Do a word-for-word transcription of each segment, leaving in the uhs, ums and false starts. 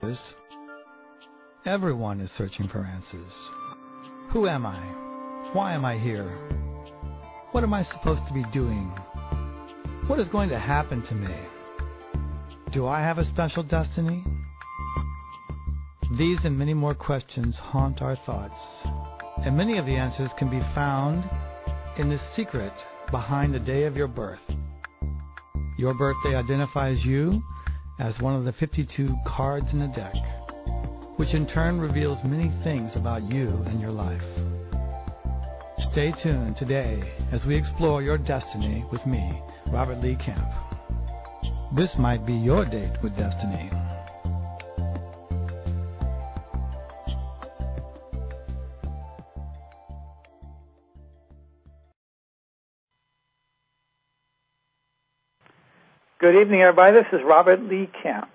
Everyone is searching for answers. Who am I? Why am I here? What am I supposed to be doing? What is going to happen to me? Do I have a special destiny? These and many more questions haunt our thoughts, and many of the answers can be found in the secret behind the day of your birth. Your birthday identifies you as one of the fifty-two cards in the deck, which in turn reveals many things about you and your life. Stay tuned today as we explore your destiny with me, Robert Lee Camp. This might be your date with destiny. Good evening, everybody. This is Robert Lee Camp.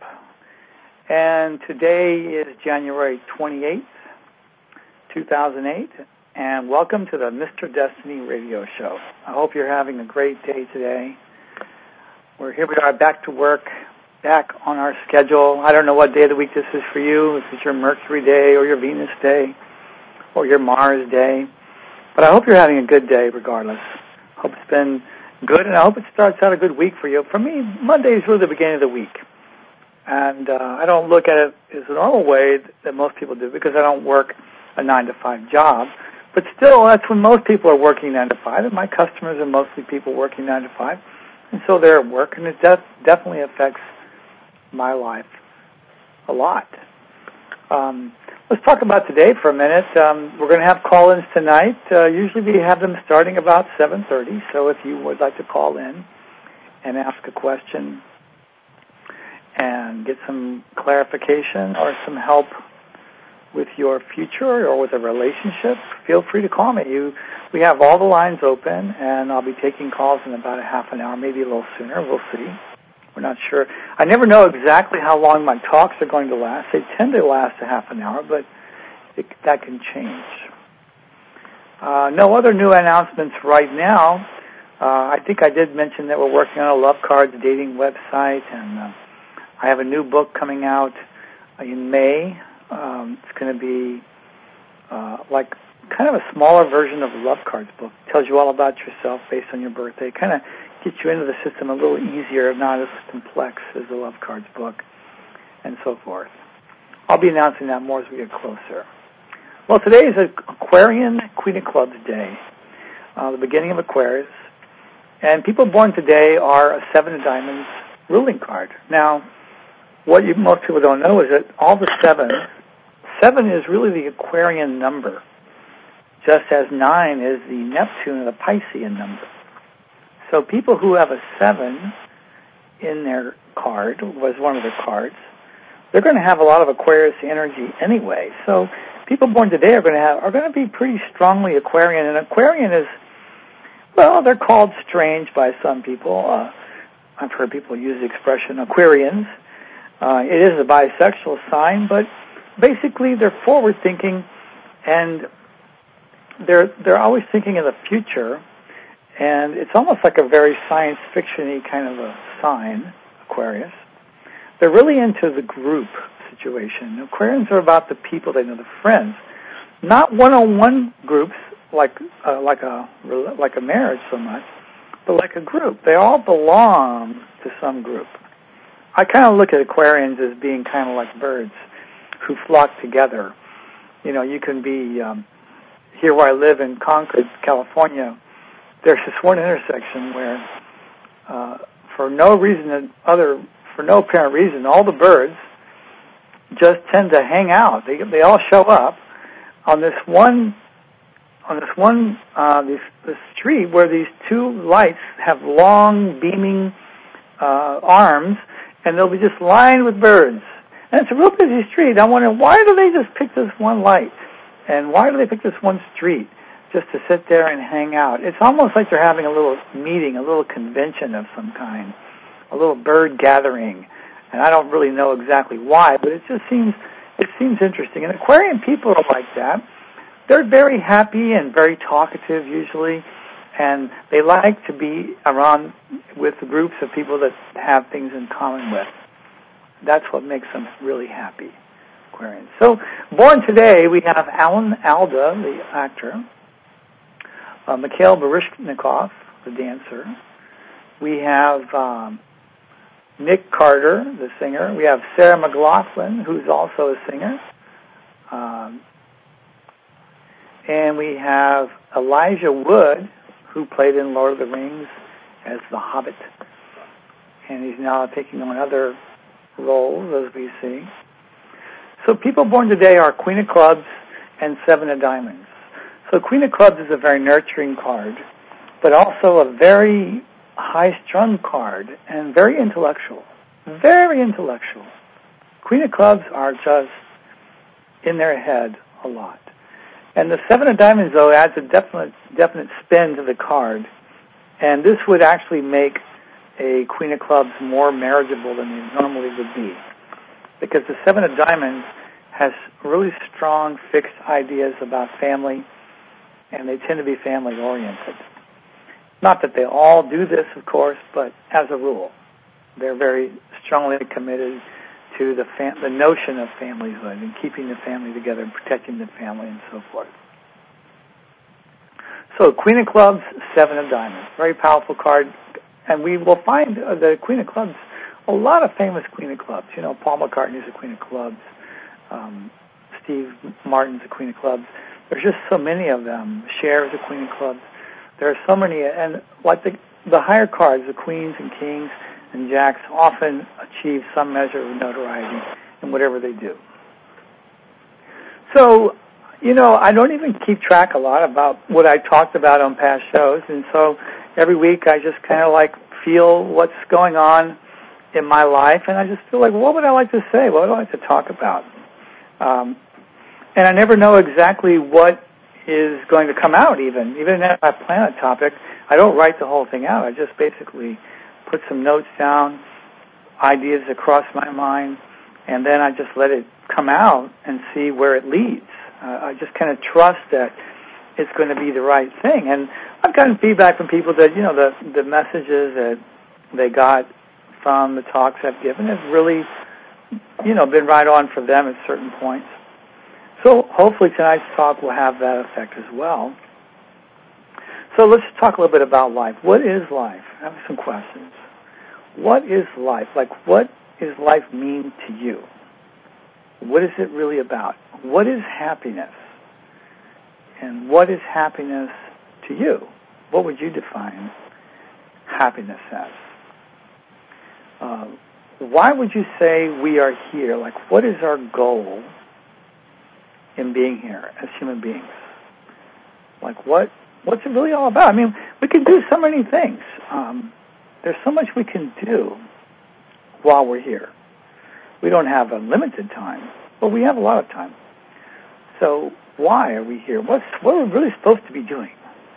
And today is January twenty-eighth, two thousand eight, and welcome to the Mister Destiny radio show. I hope you're having a great day today. We're here we are back to work, back on our schedule. I don't know what day of the week this is for you, if it's your Mercury day or your Venus day or your Mars day. But I hope you're having a good day regardless. I hope it's been good, and I hope it starts out a good week for you. For me, Monday is really the beginning of the week. And uh, I don't look at it as a normal way that most people do because I don't work a nine to five job. But still, that's when most people are working nine to five, and my customers are mostly people working nine to five. And so they're at work, and it def- definitely affects my life a lot. Um, let's talk about today for a minute. Um, we're going to have call-ins tonight. Uh, usually we have them starting about seven thirty, so if you would like to call in and ask a question and get some clarification or some help with your future or with a relationship, feel free to call me. You, we have all the lines open, and I'll be taking calls in about a half an hour, maybe a little sooner. We'll see. We're not sure. I never know exactly how long my talks are going to last. They tend to last a half an hour, but it, that can change. Uh, no other new announcements right now. Uh, I think I did mention that we're working on a Love Cards dating website, and uh, I have a new book coming out in May. Um, it's going to be uh, like kind of a smaller version of a Love Cards book. It tells you all about yourself based on your birthday. It kind of gets you into the system a little easier, not as complex as the Love Cards book, and so forth. I'll be announcing that more as we get closer. Well, today is Aquarian Queen of Clubs Day, uh, the beginning of Aquarius. And people born today are a Seven of Diamonds ruling card. Now, what you, most people don't know is that all the sevens, seven is really the Aquarian number, just as nine is the Neptune or the Piscean number. So people who have a seven in their card, was one of their cards, they're going to have a lot of Aquarius energy anyway. So people born today are going to have are going to be pretty strongly Aquarian. And Aquarian is, well, they're called strange by some people. Uh, I've heard people use the expression Aquarians. Uh, it is a bisexual sign, but basically they're forward-thinking, and they're they're always thinking of the future, and it's almost like a very science fiction-y kind of a sign, Aquarius. They're really into the group situation. Aquarians are about the people they know, the friends, not one-on-one groups like uh, like a like a marriage so much, but like a group. They all belong to some group. I kind of look at Aquarians as being kind of like birds who flock together. You know, you can be, um, here where I live in Concord, California, there's this one intersection where uh, for no reason other, for no apparent reason, all the birds just tend to hang out. They they all show up on this one on this one uh, this, this street where these two lights have long beaming uh, arms, and they'll be just lined with birds. And it's a real busy street. I wonder, why do they just pick this one light? And why do they pick this one street just to sit there and hang out? It's almost like they're having a little meeting, a little convention of some kind, a little bird gathering. And I don't really know exactly why, but it just seems it seems interesting. And Aquarian people are like that. They're very happy and very talkative usually, and they like to be around with groups of people that have things in common with. That's what makes them really happy. Aquarians. So, born today, we have Alan Alda, the actor, uh, Mikhail Baryshnikov, the dancer. We have um, Nick Carter, the singer. We have Sarah McLachlan, who's also a singer. Um, and we have Elijah Wood, who played in Lord of the Rings as the Hobbit. And he's now taking on other roles, as we see. So people born today are Queen of Clubs and Seven of Diamonds. So Queen of Clubs is a very nurturing card, but also a very high-strung card and very intellectual. Very intellectual. Queen of Clubs are just in their head a lot. And the Seven of Diamonds, though, adds a definite definite spin to the card. And this would actually make a Queen of Clubs more marriageable than it normally would be. Because the Seven of Diamonds has really strong, fixed ideas about family, and they tend to be family-oriented. Not that they all do this, of course, but as a rule, they're very strongly committed to the fam- the notion of familyhood and keeping the family together and protecting the family and so forth. So Queen of Clubs, Seven of Diamonds, very powerful card, and we will find uh, the Queen of Clubs, a lot of famous Queen of Clubs. You know, Paul McCartney's a Queen of Clubs, um, Steve Martin's a Queen of Clubs. There's just so many of them. Cher is a Queen of Clubs. There are so many, and like the the higher cards, the Queens and Kings and Jacks, often achieve some measure of notoriety in whatever they do. So, you know, I don't even keep track a lot about what I talked about on past shows, and so every week I just kind of like feel what's going on in my life, and I just feel like, what would I like to say? What would I like to talk about? Um, and I never know exactly what is going to come out even. Even if I plan a topic, I don't write the whole thing out. I just basically put some notes down, ideas across my mind, and then I just let it come out and see where it leads. Uh, I just kind of trust that it's going to be the right thing. And I've gotten feedback from people that, you know, the, the messages that they got from the talks I've given have really, you know, been right on for them at certain points. So hopefully tonight's talk will have that effect as well. So let's talk a little bit about life. What is life? I have some questions. What is life? Like, what does life mean to you? What is it really about? What is happiness? And what is happiness to you? What would you define happiness as? Uh, why would you say we are here? Like, what is our goal in being here as human beings? Like, what what's it really all about? I mean, we can do so many things. Um, there's so much we can do while we're here. We don't have unlimited time, but we have a lot of time. So why are we here? What's, what are we really supposed to be doing?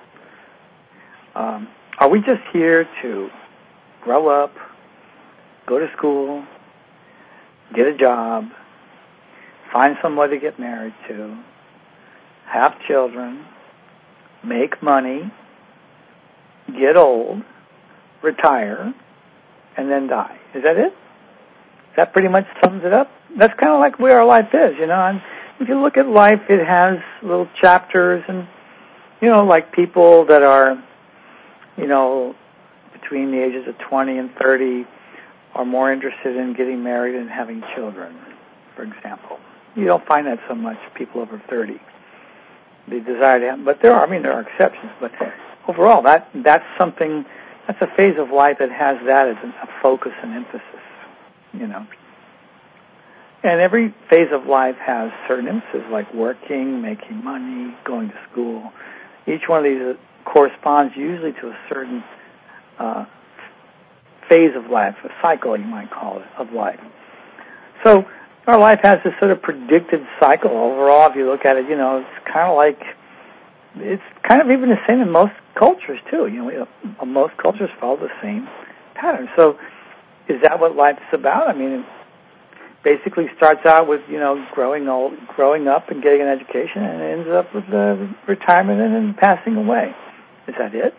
Um, are we just here to grow up, go to school, get a job, find somebody to get married to, have children, make money, get old, retire, and then die? Is that it? That pretty much sums it up. That's kind of like where our life is, you know. And if you look at life, it has little chapters, and, you know, like people that are, you know, between the ages of twenty and thirty are more interested in getting married and having children, for example. You don't find that so much people over thirty. They desire to have, but there are, I mean, there are exceptions, but overall, that that's something, that's a phase of life that has that as a focus and emphasis, you know. And every phase of life has certain emphasis, like working, making money, going to school. Each one of these corresponds usually to a certain uh, phase of life, a cycle, you might call it, of life. So our life has this sort of predicted cycle overall. If you look at it, you know, it's kind of like, it's kind of even the same in most cultures, too. You know, we, most cultures follow the same pattern. So is that what life is about? I mean, it basically starts out with, you know, growing old, growing up and getting an education, and it ends up with uh, retirement and then passing away. Is that it?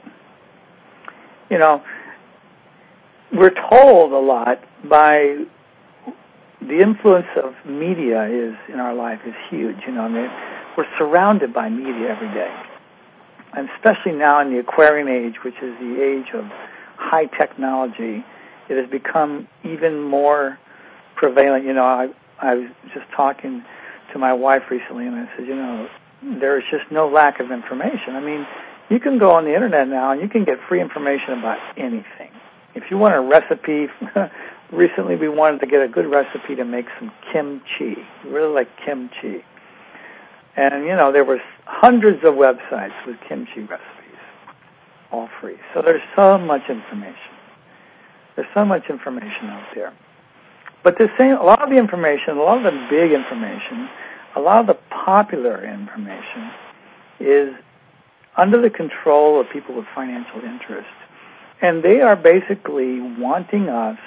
You know, we're told a lot by the influence of media is in our life is huge. You know, I mean, we're surrounded by media every day, and especially now in the Aquarian age, which is the age of high technology, it has become even more prevalent. You know, I I was just talking to my wife recently, and I said, you know, there's just no lack of information. I mean, you can go on the internet now and you can get free information about anything. If you want a recipe, recently we wanted to get a good recipe to make some kimchi. We really like kimchi. And, you know, there were hundreds of websites with kimchi recipes, all free. So there's so much information. There's so much information out there. But the same, a lot of the information, a lot of the big information, a lot of the popular information is under the control of people with financial interest. And they are basically wanting us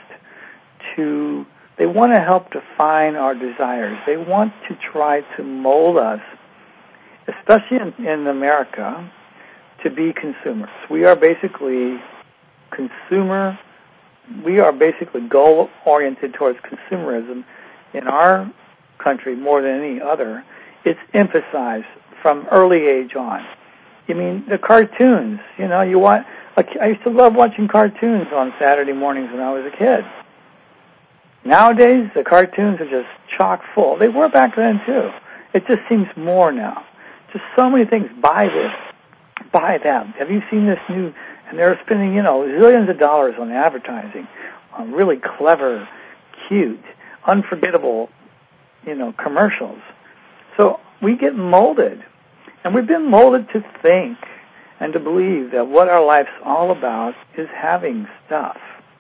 to, they want to help define our desires. They want to try to mold us, especially in, in America, to be consumers. We are basically consumer, we are basically goal-oriented towards consumerism in our country more than any other. It's emphasized from early age on. You mean the cartoons, you know, you want, I used to love watching cartoons on Saturday mornings when I was a kid. Nowadays, the cartoons are just chock full. They were back then, too. It just seems more now. Just so many things. Buy this. Buy that. Have you seen this new? And they're spending, you know, zillions of dollars on advertising, on really clever, cute, unforgettable, you know, commercials. So we get molded. And we've been molded to think and to believe that what our life's all about is having stuff,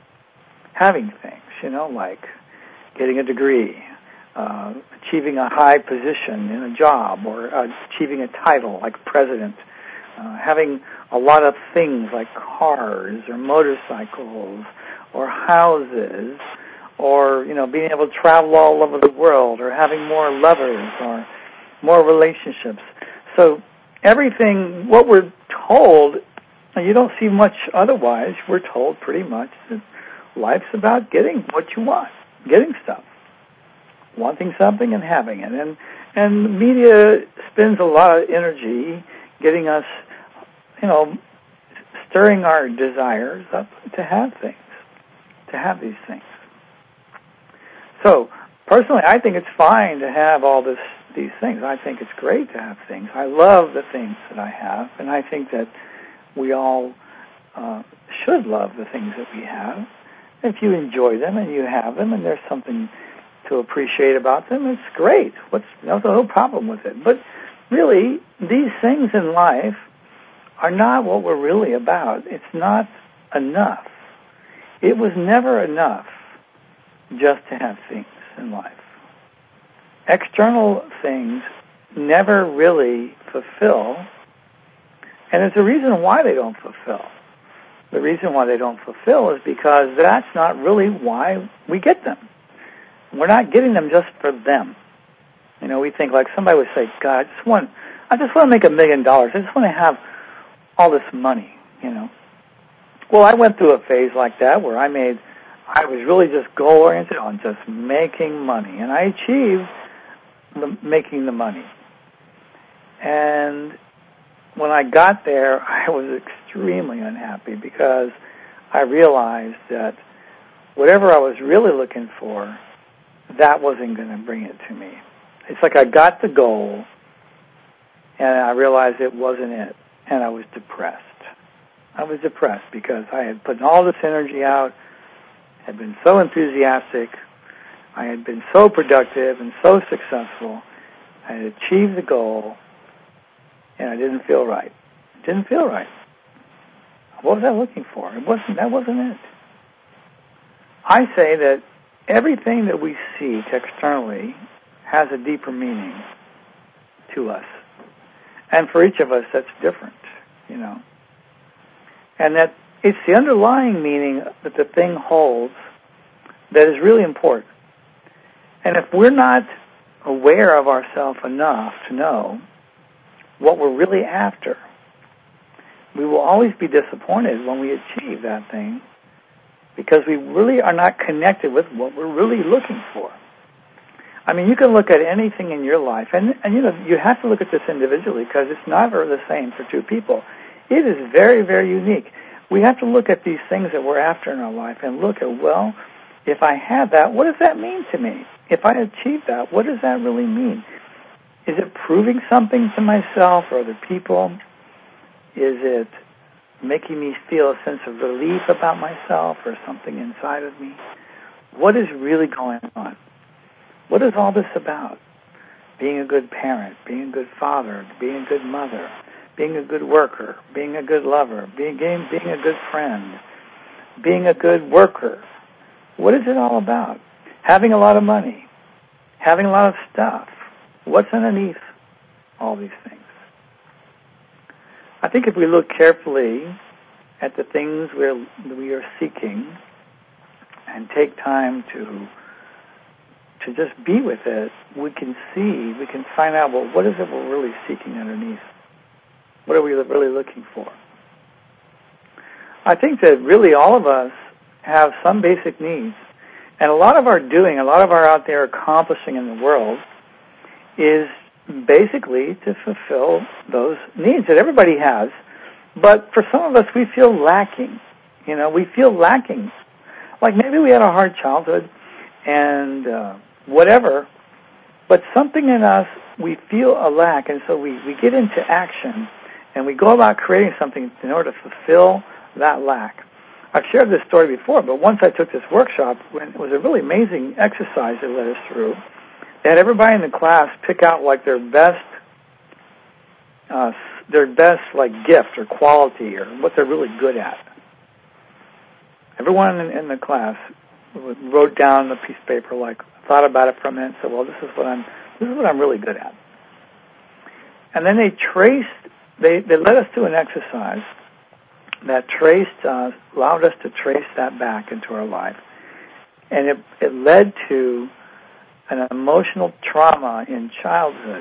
having things, you know, like getting a degree, uh, achieving a high position in a job, or uh, achieving a title like president, uh, having a lot of things like cars or motorcycles or houses, or, you know, being able to travel all over the world, or having more lovers or more relationships. So everything, what we're told, you don't see much otherwise. We're told pretty much that life's about getting what you want, getting stuff, wanting something and having it. And and the media spends a lot of energy getting us, you know, stirring our desires up to have things, to have these things. So personally, I think it's fine to have all this these things. I think it's great to have things. I love the things that I have, and I think that we all uh, should love the things that we have. If you enjoy them and you have them and there's something to appreciate about them, it's great. What's, there's no problem with it. But really, these things in life are not what we're really about. It's not enough. It was never enough just to have things in life. External things never really fulfill, and there's a reason why they don't fulfill. The reason why they don't fulfill is because that's not really why we get them. We're not getting them just for them. You know, we think like somebody would say, God, I just want, I just want to make a million dollars. I just want to have all this money, you know. Well, I went through a phase like that where I made, I was really just goal-oriented on just making money, and I achieved the, making the money. And when I got there, I was extremely unhappy because I realized that whatever I was really looking for, that wasn't going to bring it to me. It's like I got the goal, and I realized it wasn't it, and I was depressed. I was depressed because I had put all this energy out, had been so enthusiastic, I had been so productive and so successful, I had achieved the goal, and I didn't feel right. It didn't feel right. What was I looking for? It wasn't. That wasn't it. I say that everything that we seek externally has a deeper meaning to us, and for each of us, that's different. You know, and that it's the underlying meaning that the thing holds that is really important. And if we're not aware of ourselves enough to know what we're really after, we will always be disappointed when we achieve that thing because we really are not connected with what we're really looking for. I mean, you can look at anything in your life, and, and you know, you have to look at this individually because it's never the same for two people. It is very, very unique. We have to look at these things that we're after in our life and look at, well, if I had that, what does that mean to me? If I achieve that, what does that really mean? Is it proving something to myself or other people? Is it making me feel a sense of relief about myself or something inside of me? What is really going on? What is all this about? Being a good parent, being a good father, being a good mother, being a good worker, being a good lover, being, being a good friend, being a good worker. What is it all about? Having a lot of money, having a lot of stuff. What's underneath all these things? I think if we look carefully at the things we're, we are seeking and take time to to just be with it, we can see, we can find out, well, what is it we're really seeking underneath? What are we really looking for? I think that really all of us have some basic needs. And a lot of our doing, a lot of our out there accomplishing in the world is basically to fulfill those needs that everybody has. But for some of us, we feel lacking. You know, we feel lacking. Like maybe we had a hard childhood and uh, whatever, but something in us, we feel a lack, and so we, we get into action, and we go about creating something in order to fulfill that lack. I've shared this story before, but once I took this workshop, when it was a really amazing exercise they led us through. They had everybody in the class pick out like their best, uh, their best like gift or quality or what they're really good at. Everyone in, in the class wrote down a piece of paper, like thought about it for a minute, and said, "Well, this is what I'm, this is what I'm really good at." And then they traced, they they led us through an exercise that traced, uh, allowed us to trace that back into our life, and it it led to an emotional trauma in childhood.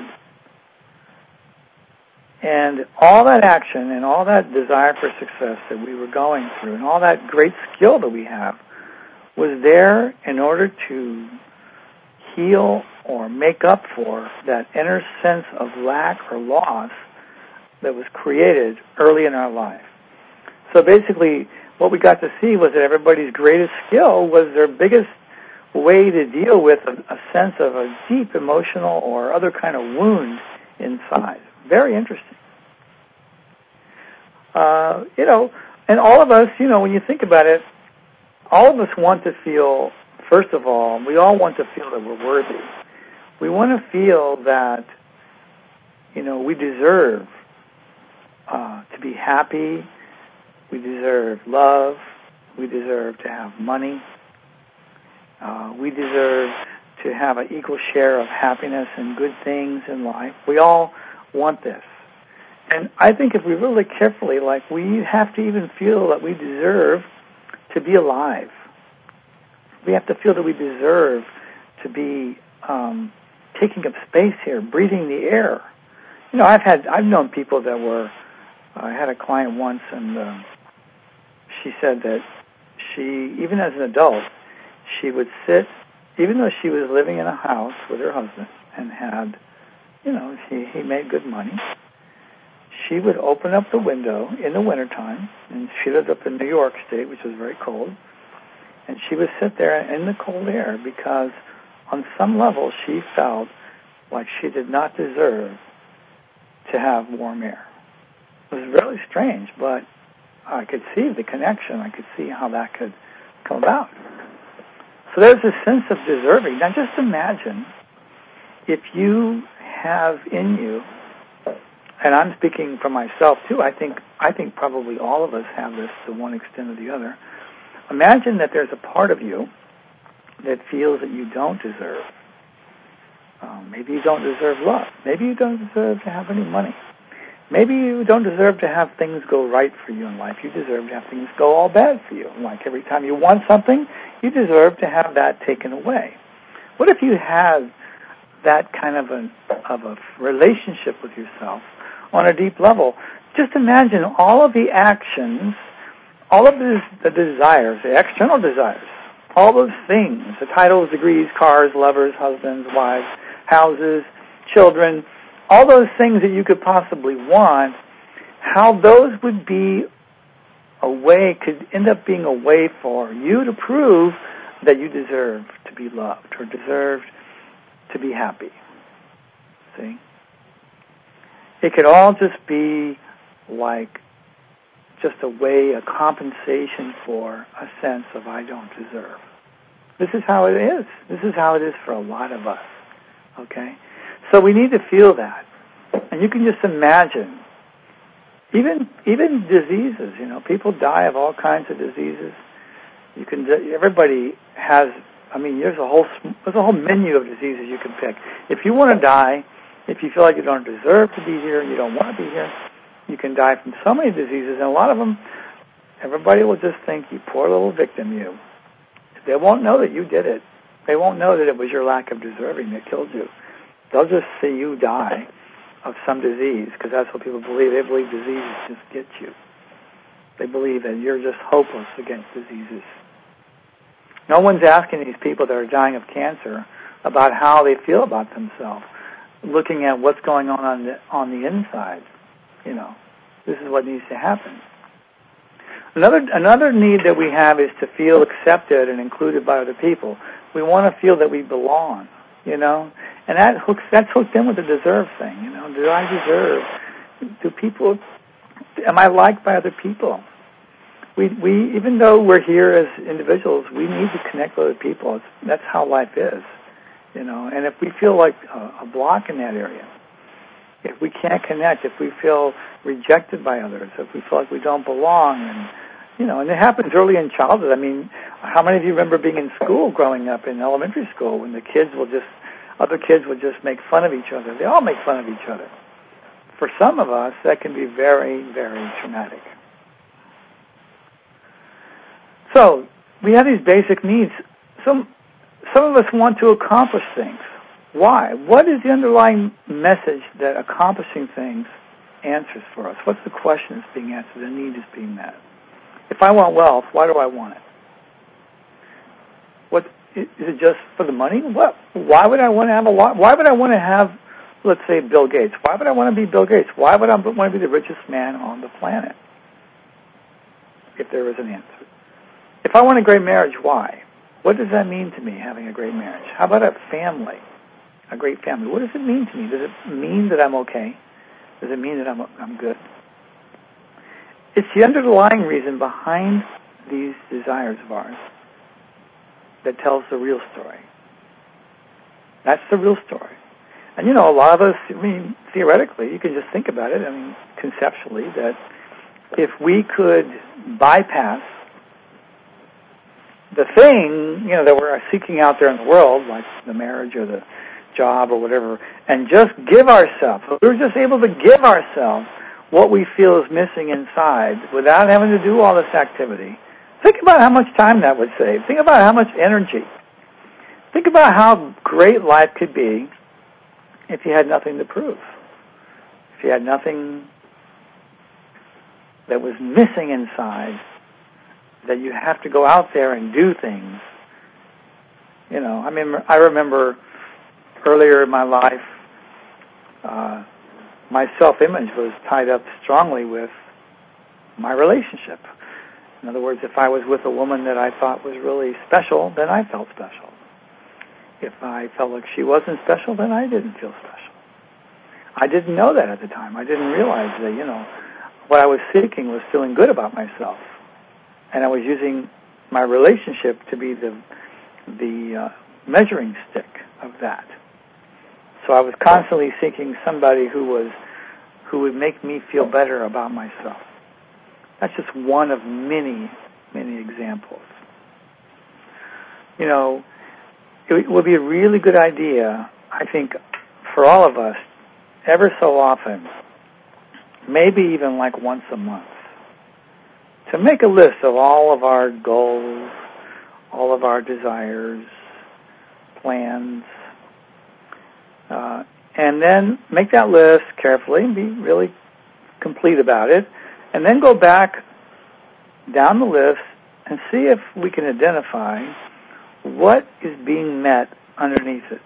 And all that action and all that desire for success that we were going through and all that great skill that we have was there in order to heal or make up for that inner sense of lack or loss that was created early in our life. So basically, what we got to see was that everybody's greatest skill was their biggest way to deal with a, a sense of a deep emotional or other kind of wound inside. Very interesting. Uh, you know, and all of us, you know, when you think about it, all of us want to feel, first of all, we all want to feel that we're worthy. We want to feel that, you know, we deserve uh, to be happy. We deserve love. We deserve to have money. Uh, we deserve to have an equal share of happiness and good things in life. We all want this. And I think if we really look carefully, like we have to even feel that we deserve to be alive. We have to feel that we deserve to be um, taking up space here, breathing the air. You know, I've had, I've known people that were, uh, I had a client once, and uh, she said that she, even as an adult, she would sit, even though she was living in a house with her husband and had, you know, he, he made good money, she would open up the window in the wintertime, and she lived up in New York State, which was very cold, and she would sit there in the cold air because on some level she felt like she did not deserve to have warm air. It was really strange, but I could see the connection. I could see how that could come about. So there's this sense of deserving. Now just imagine if you have in you, and I'm speaking for myself too, I think I think probably all of us have this to one extent or the other. Imagine that there's a part of you that feels that you don't deserve. Um, maybe you don't deserve love. Maybe you don't deserve to have any money. Maybe you don't deserve to have things go right for you in life. You deserve to have things go all bad for you. Like every time you want something, you deserve to have that taken away. What if you had that kind of a, of a relationship with yourself on a deep level? Just imagine all of the actions, all of the, the desires, the external desires, all those things, the titles, degrees, cars, lovers, husbands, wives, houses, children, all those things that you could possibly want, how those would be a way, could end up being a way for you to prove that you deserve to be loved or deserve to be happy. See? It could all just be like just a way, a compensation for a sense of I don't deserve. This is how it is. This is how it is for a lot of us. Okay? So we need to feel that. And you can just imagine, even even diseases, you know, people die of all kinds of diseases. You can, everybody has, I mean, there's a whole there's a whole menu of diseases you can pick. If you want to die, if you feel like you don't deserve to be here, you don't want to be here, you can die from so many diseases, and a lot of them, everybody will just think, you poor little victim, you. They won't know that you did it. They won't know that it was your lack of deserving that killed you. They'll just see you die of some disease, because that's what people believe. They believe diseases just get you. They believe that you're just hopeless against diseases. No one's asking these people that are dying of cancer about how they feel about themselves, looking at what's going on on the, on the inside. You know, this is what needs to happen. Another another need that we have is to feel accepted and included by other people. We want to feel that we belong, you know, and that hooks that's hooked in with the deserve thing. You know, do I deserve? Do people? Am I liked by other people? We we even though we're here as individuals, we need to connect with other people. It's, that's how life is, you know. And if we feel like a, a block in that area, if we can't connect, if we feel rejected by others, if we feel like we don't belong, and you know, and it happens early in childhood. I mean, how many of you remember being in school growing up in elementary school when the kids will just, other kids would just make fun of each other? They all make fun of each other. For some of us, that can be very, very traumatic. So, we have these basic needs. Some, some of us want to accomplish things. Why? What is the underlying message that accomplishing things answers for us? What's the question that's being answered? The need is being met. If I want wealth, why do I want it? What is it just for the money? What? Why would I want to have a lot? Why would I want to have, let's say, Bill Gates? Why would I want to be Bill Gates? Why would I want to be the richest man on the planet? If there was an answer. If I want a great marriage, why? What does that mean to me, having a great marriage? How about a family? A great family. What does it mean to me? Does it mean that I'm okay? Does it mean that I'm I'm good? It's the underlying reason behind these desires of ours that tells the real story. That's the real story. And you know, a lot of us, I mean, theoretically, you can just think about it, I mean, conceptually, that if we could bypass the thing, you know, that we're seeking out there in the world, like the marriage or the job or whatever, and just give ourselves, if we were just able to give ourselves what we feel is missing inside without having to do all this activity, think about how much time that would save. Think about how much energy. Think about how great life could be if you had nothing to prove. If you had nothing that was missing inside, that you have to go out there and do things. You know, I mean, I remember earlier in my life, uh, my self-image was tied up strongly with my relationship. In other words, if I was with a woman that I thought was really special, then I felt special. If I felt like she wasn't special, then I didn't feel special. I didn't know that at the time. I didn't realize that, you know, what I was seeking was feeling good about myself. And I was using my relationship to be the the uh, measuring stick of that. So I was constantly seeking somebody who was who would make me feel better about myself. That's just one of many, many examples. You know, it would be a really good idea, I think, for all of us, ever so often, maybe even like once a month, to make a list of all of our goals, all of our desires, plans, uh, and then make that list carefully and be really complete about it, and then go back down the list and see if we can identify what is being met underneath it?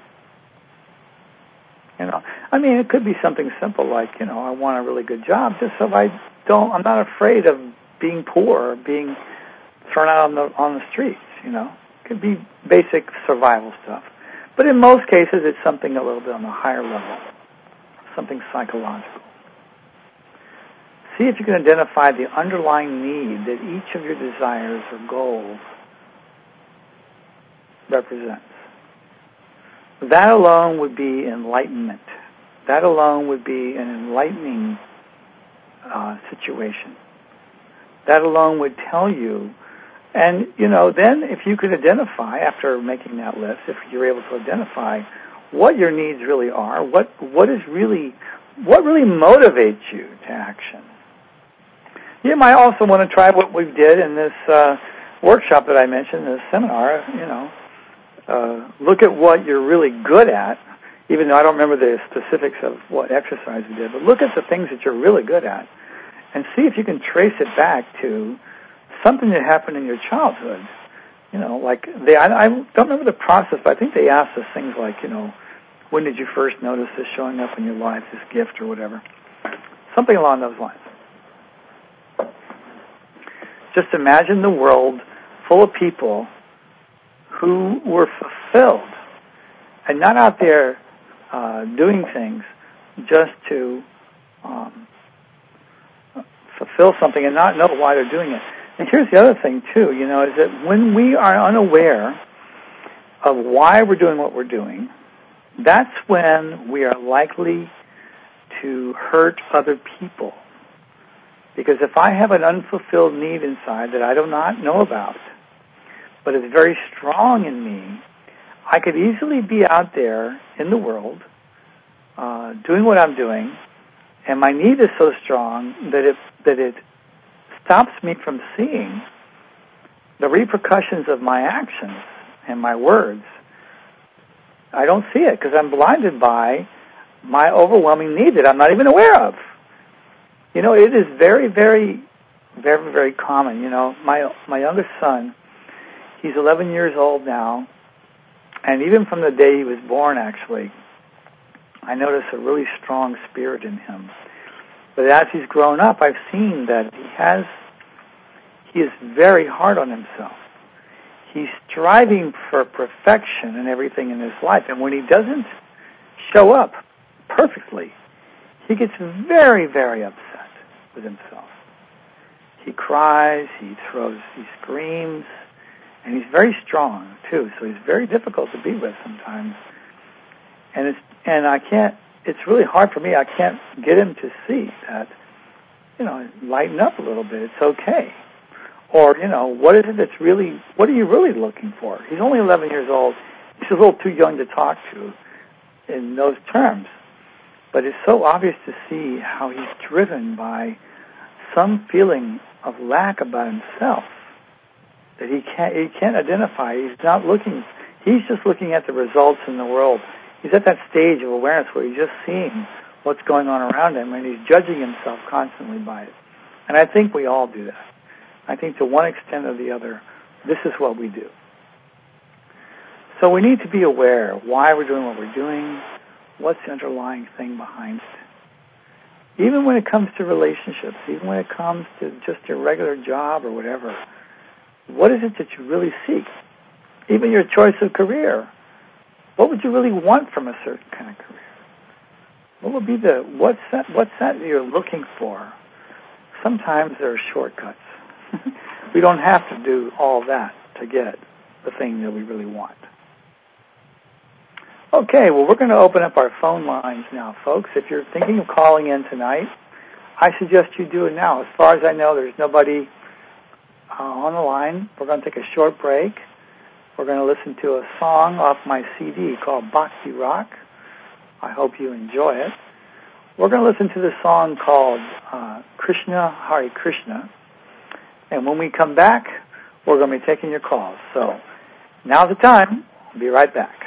You know, I mean, it could be something simple like, you know, I want a really good job just so I don't, I'm not afraid of being poor or being thrown out on the on the streets, you know. It could be basic survival stuff. But in most cases, it's something a little bit on a higher level, something psychological. See if you can identify the underlying need that each of your desires or goals represents. That alone would be enlightenment. That alone would be an enlightening uh, situation. That alone would tell you, and, you know, then if you could identify, after making that list, if you're able to identify what your needs really are, what what is really, what really motivates you to action. You might also want to try what we did in this uh, workshop that I mentioned, this seminar, you know, Uh, look at what you're really good at, even though I don't remember the specifics of what exercise we did, but look at the things that you're really good at and see if you can trace it back to something that happened in your childhood. You know, like, they, I, I don't remember the process, but I think they asked us things like, you know, when did you first notice this showing up in your life, this gift or whatever? Something along those lines. Just imagine the world full of people who were fulfilled and not out there uh, doing things just to um, fulfill something and not know why they're doing it. And here's the other thing, too, you know, is that when we are unaware of why we're doing what we're doing, that's when we are likely to hurt other people. Because if I have an unfulfilled need inside that I do not know about, but it's very strong in me, I could easily be out there in the world uh, doing what I'm doing, and my need is so strong that it that it stops me from seeing the repercussions of my actions and my words. I don't see it because I'm blinded by my overwhelming need that I'm not even aware of. You know, it is very, very, very, very common. You know, my my youngest son, he's eleven years old now, and even from the day he was born, actually, I noticed a really strong spirit in him. But as he's grown up, I've seen that he has, he is very hard on himself. He's striving for perfection in everything in his life, and when he doesn't show up perfectly, he gets very, very upset with himself. He cries, he throws, he screams, and he's very strong, too, so he's very difficult to be with sometimes. And it's and I can't, it's really hard for me, I can't get him to see that, you know, lighten up a little bit, it's okay. Or, you know, what is it that's really, what are you really looking for? He's only eleven years old, he's a little too young to talk to in those terms. But it's so obvious to see how he's driven by some feeling of lack about himself that he can't he can't identify. He's not looking. He's just looking at the results in the world. He's at that stage of awareness where he's just seeing what's going on around him, and he's judging himself constantly by it. And I think we all do that. I think to one extent or the other, this is what we do. So we need to be aware of why we're doing what we're doing. What's the underlying thing behind it? Even when it comes to relationships, even when it comes to just your regular job or whatever, what is it that you really seek? Even your choice of career. What would you really want from a certain kind of career? What would be the, what's that, what's that you're looking for? Sometimes there are shortcuts. We don't have to do all that to get the thing that we really want. Okay, well, we're going to open up our phone lines now, folks. If you're thinking of calling in tonight, I suggest you do it now. As far as I know, there's nobody uh, on the line. We're going to take a short break. We're going to listen to a song off my C D called Bhakti Rock. I hope you enjoy it. We're going to listen to the song called uh, Krishna Hare Krishna. And when we come back, we're going to be taking your calls. So now's the time. We'll be right back.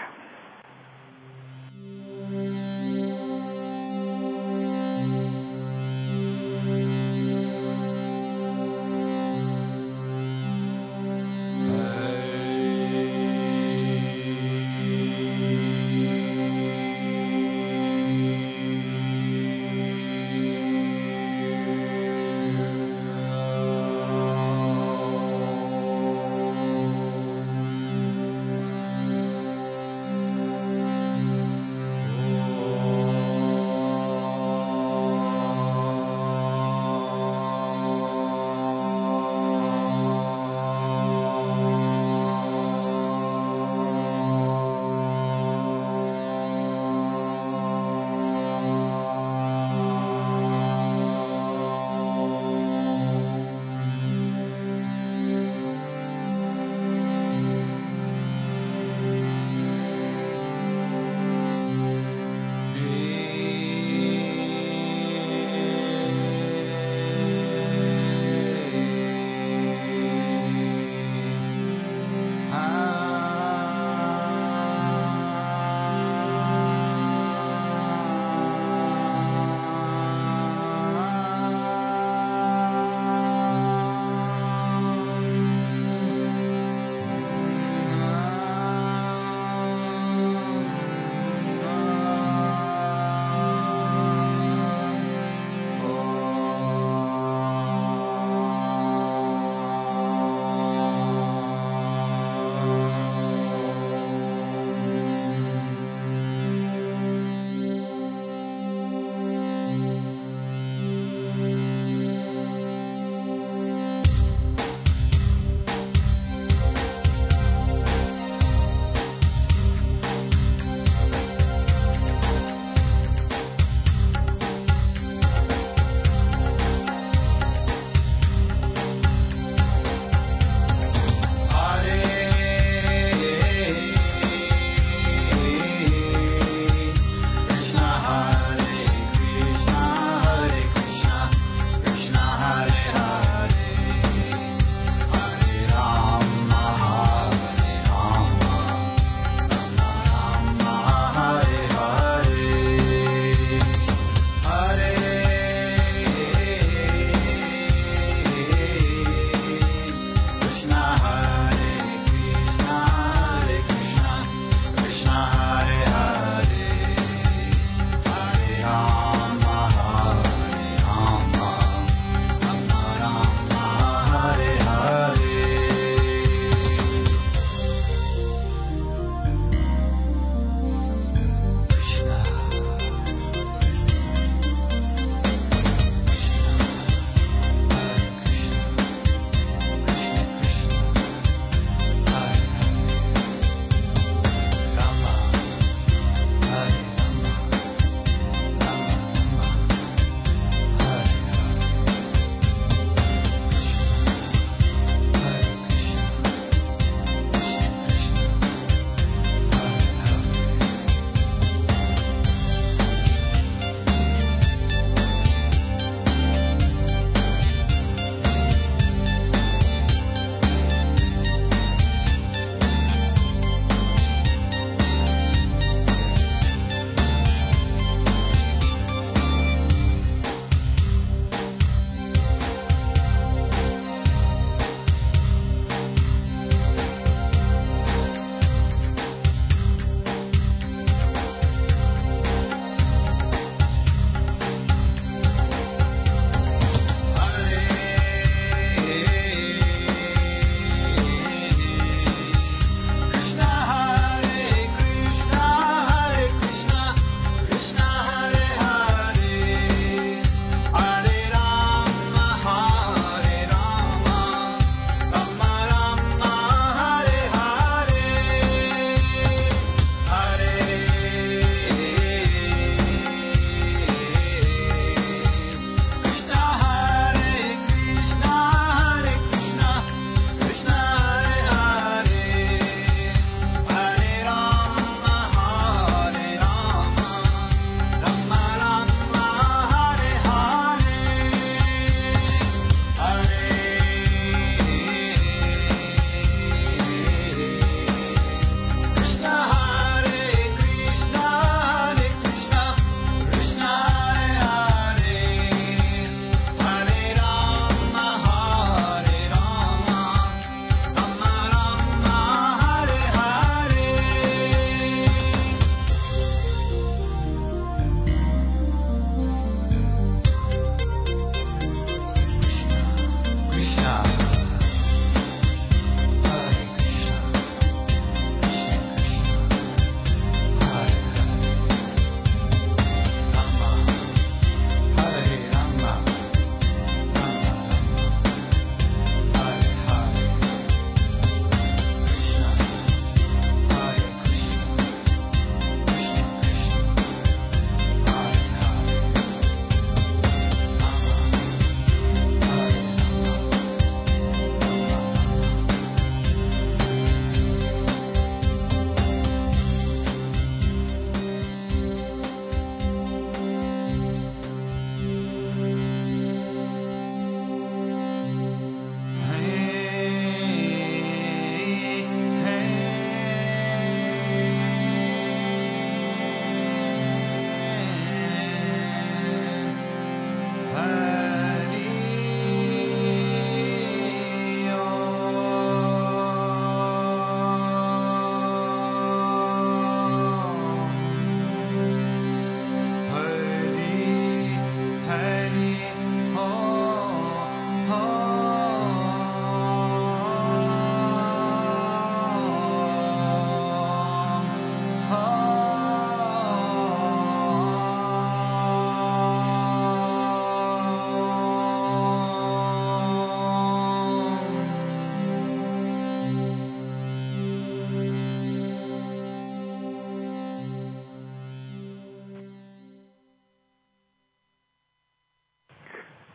Hey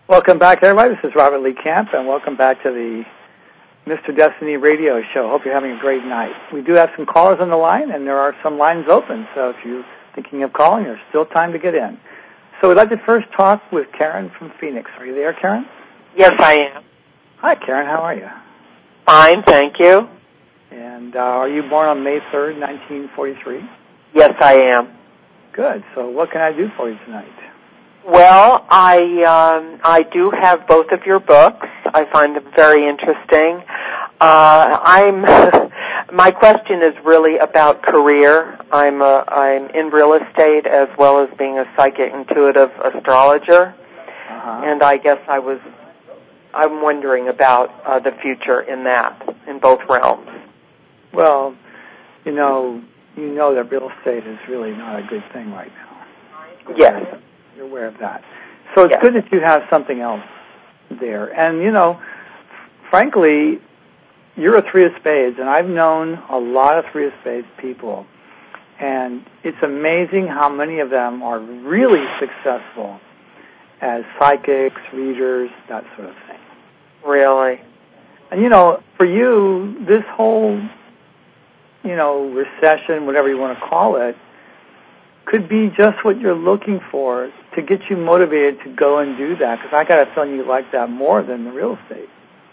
Welcome back, everybody. This is Robert Lee Camp, and welcome back to the Mister Destiny radio show. Hope you're having a great night. We do have some callers on the line, and there are some lines open, so if you're thinking of calling, there's still time to get in. So we'd like to first talk with Karen from Phoenix. Are you there, Karen? Yes, I am. Hi, Karen. How are you? Fine, thank you. And uh, are you born on May third, nineteen forty-three? Yes, I am. Good. So what can I do for you tonight? Well, I um, I do have both of your books. I find them very interesting. Uh, I'm my question is really about career. I'm a, I'm in real estate as well as being a psychic intuitive astrologer, uh-huh. and I guess I was I'm wondering about uh, the future in that in both realms. Well, you know, you know that real estate is really not a good thing right now. Yes. You're aware of that. So it's yes. good that you have something else there. And, you know, frankly, you're a three of spades, and I've known a lot of three of spades people, and it's amazing how many of them are really successful as psychics, readers, that sort of thing. Really? And, you know, for you, this whole, you know, recession, whatever you want to call it, could be just what you're looking for to get you motivated to go and do that, because I got a feeling you like that more than the real estate.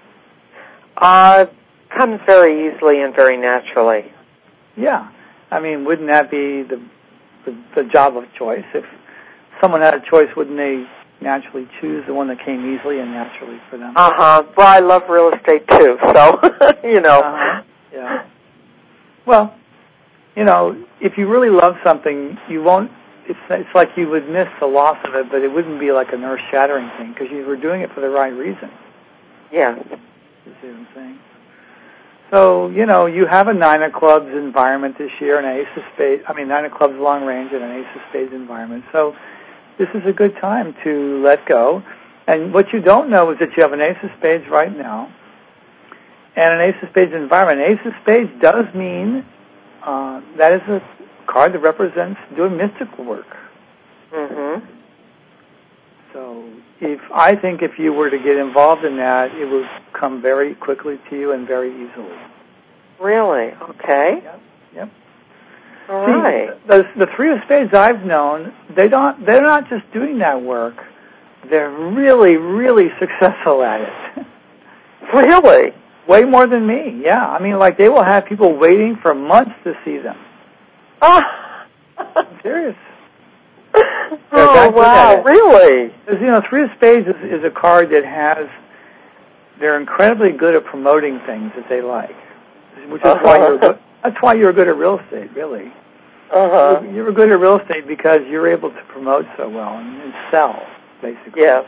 Uh, comes very easily and very naturally. Yeah. I mean, wouldn't that be the, the the job of choice? If someone had a choice, wouldn't they naturally choose the one that came easily and naturally for them? Uh-huh. Well, I love real estate, too, so, you know. Uh-huh. Yeah. Well, you know, if you really love something, you won't, it's, it's like you would miss the loss of it, but it wouldn't be like an earth-shattering thing, because you were doing it for the right reason. Yeah. You see what I'm saying? So, you know, you have a Nine of Clubs environment this year, an Ace of Spades, I mean, Nine of Clubs long range and an Ace of Spades environment. So this is a good time to let go. And what you don't know is that you have an Ace of Spades right now and an Ace of Spades environment. An Ace of Spades does mean uh, that is a card that represents doing mystical work. Mm-hmm. So if I think if you were to get involved in that, it would come very quickly to you and very easily. Really? Okay. Yep. Yep. All See, right. The, the three of spades I've known, they don't. They're not just doing that work. They're really, really successful at it. Really? Way more than me. Yeah. I mean, like they will have people waiting for months to see them. Oh. I'm serious. Oh, wow, really? Because, you know, Three of Spades is, is a card that has, they're incredibly good at promoting things that they like, which is uh-huh. why you're good, that's why you're good at real estate, really. Uh-huh. You're, you're good at real estate because you're able to promote so well and, and sell, basically. Yes.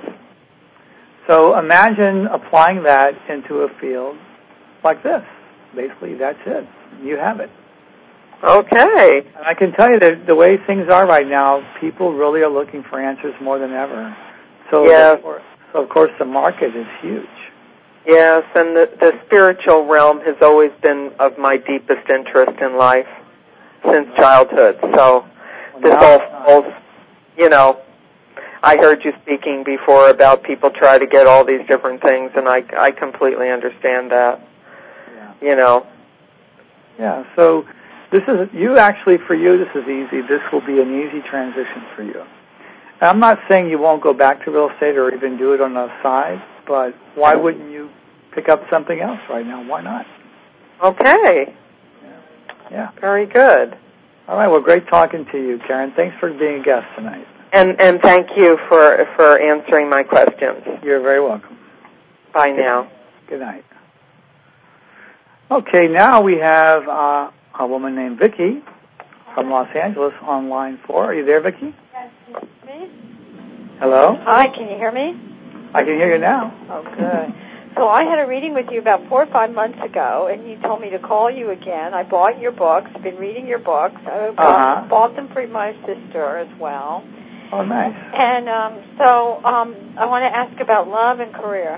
So imagine applying that into a field like this. Basically, that's it. You have it. Okay. And I can tell you that the way things are right now, people really are looking for answers more than ever. So, yes. the, so of course, the market is huge. Yes, and the, the spiritual realm has always been of my deepest interest in life since childhood. So well, this all falls, you know, I heard you speaking before about people try to get all these different things, and I, I completely understand that, yeah. you know. Yeah, so... This is, you actually, for you, this is easy. This will be an easy transition for you. And I'm not saying you won't go back to real estate or even do it on the side, but why wouldn't you pick up something else right now? Why not? Okay. Yeah. yeah. Very good. All right, well, great talking to you, Karen. Thanks for being a guest tonight. And and thank you for, for answering my questions. You're very welcome. Bye Good now. Night. Good night. Okay, now we have... Uh, a woman named Vicki from Los Angeles on line four. Are you there, Vicki? Yes, can you hear me? Hello? Hi, can you hear me? I can hear you now. Oh, good. So I had a reading with you about four or five months ago, and you told me to call you again. I bought your books, been reading your books. I bought, uh-huh. bought them for my sister as well. Oh, nice. And um, so um, I want to ask about love and career.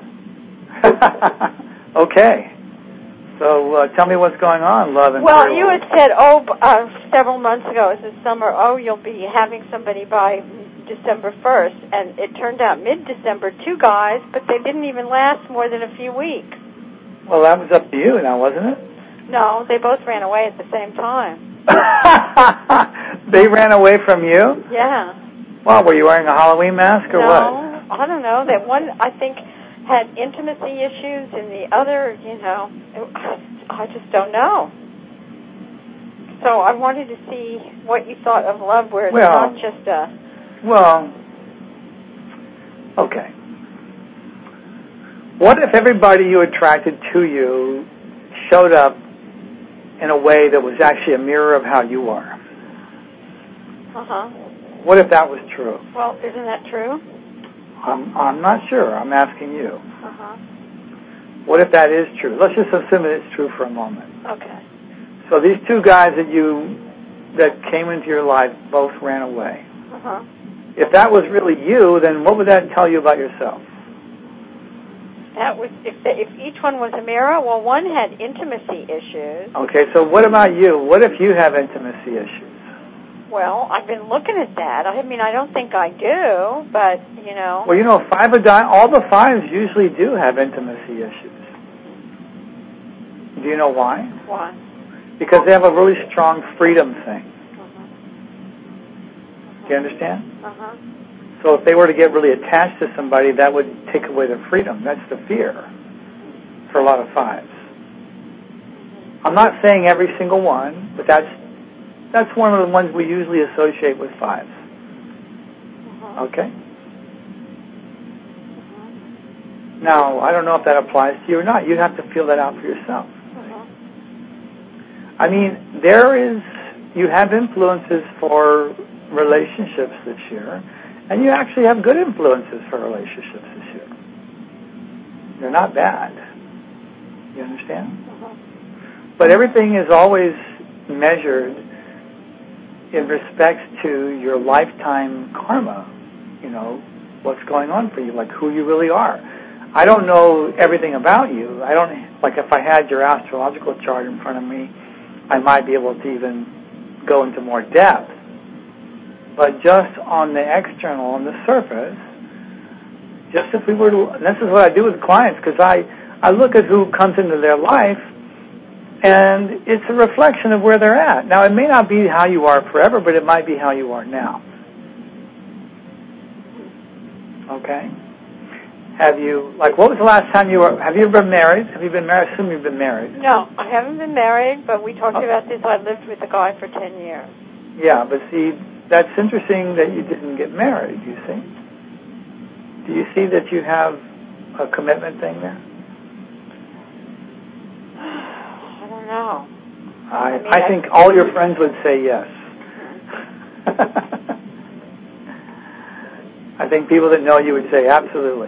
Okay. So uh, tell me what's going on, love and well, career. you had said, oh, uh, several months ago, it was this summer, oh, you'll be having somebody by December first, and it turned out mid-December, two guys, but they didn't even last more than a few weeks. Well, that was up to you now, wasn't it? No, they both ran away at the same time. They ran away from you? Yeah. Well, were you wearing a Halloween mask or no, what? No, I don't know. That one, I think, had intimacy issues, and the other, you know, I just don't know. So I wanted to see what you thought of love, where it's well, not just a... Well, okay. What if everybody you attracted to you showed up in a way that was actually a mirror of how you are? Uh-huh. What if that was true? Well, isn't that true? I'm, I'm not sure. I'm asking you. Uh-huh. What if that is true? Let's just assume that it's true for a moment. Okay. So these two guys that you that came into your life both ran away. Uh-huh. If that was really you, then what would that tell you about yourself? That was if the, if each one was a mirror. Well, one had intimacy issues. Okay, so what about you? What if you have intimacy issues? Well, I've been looking at that. I mean, I don't think I do, but you know. Well, you know, five of di- all the fives usually do have intimacy issues. Do you know why? Why? Because they have a really strong freedom thing. Uh-huh. Do you understand? Uh-huh. So if they were to get really attached to somebody, that would take away their freedom. That's the fear for a lot of fives. I'm not saying every single one, but that's that's one of the ones we usually associate with fives. Uh-huh. Okay? Uh-huh. Now, I don't know if that applies to you or not. You'd have to feel that out for yourself. Uh-huh. I mean, there is, you have influences for relationships this year, and you actually have good influences for relationships this year. They're not bad. You understand? Uh-huh. But everything is always measured in respects to your lifetime karma, you know, what's going on for you, like who you really are. I don't know everything about you. I don't, like if I had your astrological chart in front of me, I might be able to even go into more depth. But just on the external, on the surface, just if we were to, and this is what I do with clients, because I, I look at who comes into their life, and it's a reflection of where they're at. Now, it may not be how you are forever, but it might be how you are now. Okay? Have you, like, what was the last time you were, have you ever been married? Have you been married? I assume you've been married. No, I haven't been married, but we talked Oh. about this. I lived with a guy for ten years. Yeah, but see, that's interesting that you didn't get married, you see? Do you see that you have a commitment thing there? I don't know. I, I, mean, I think all your friends would say yes. I think people that know you would say absolutely.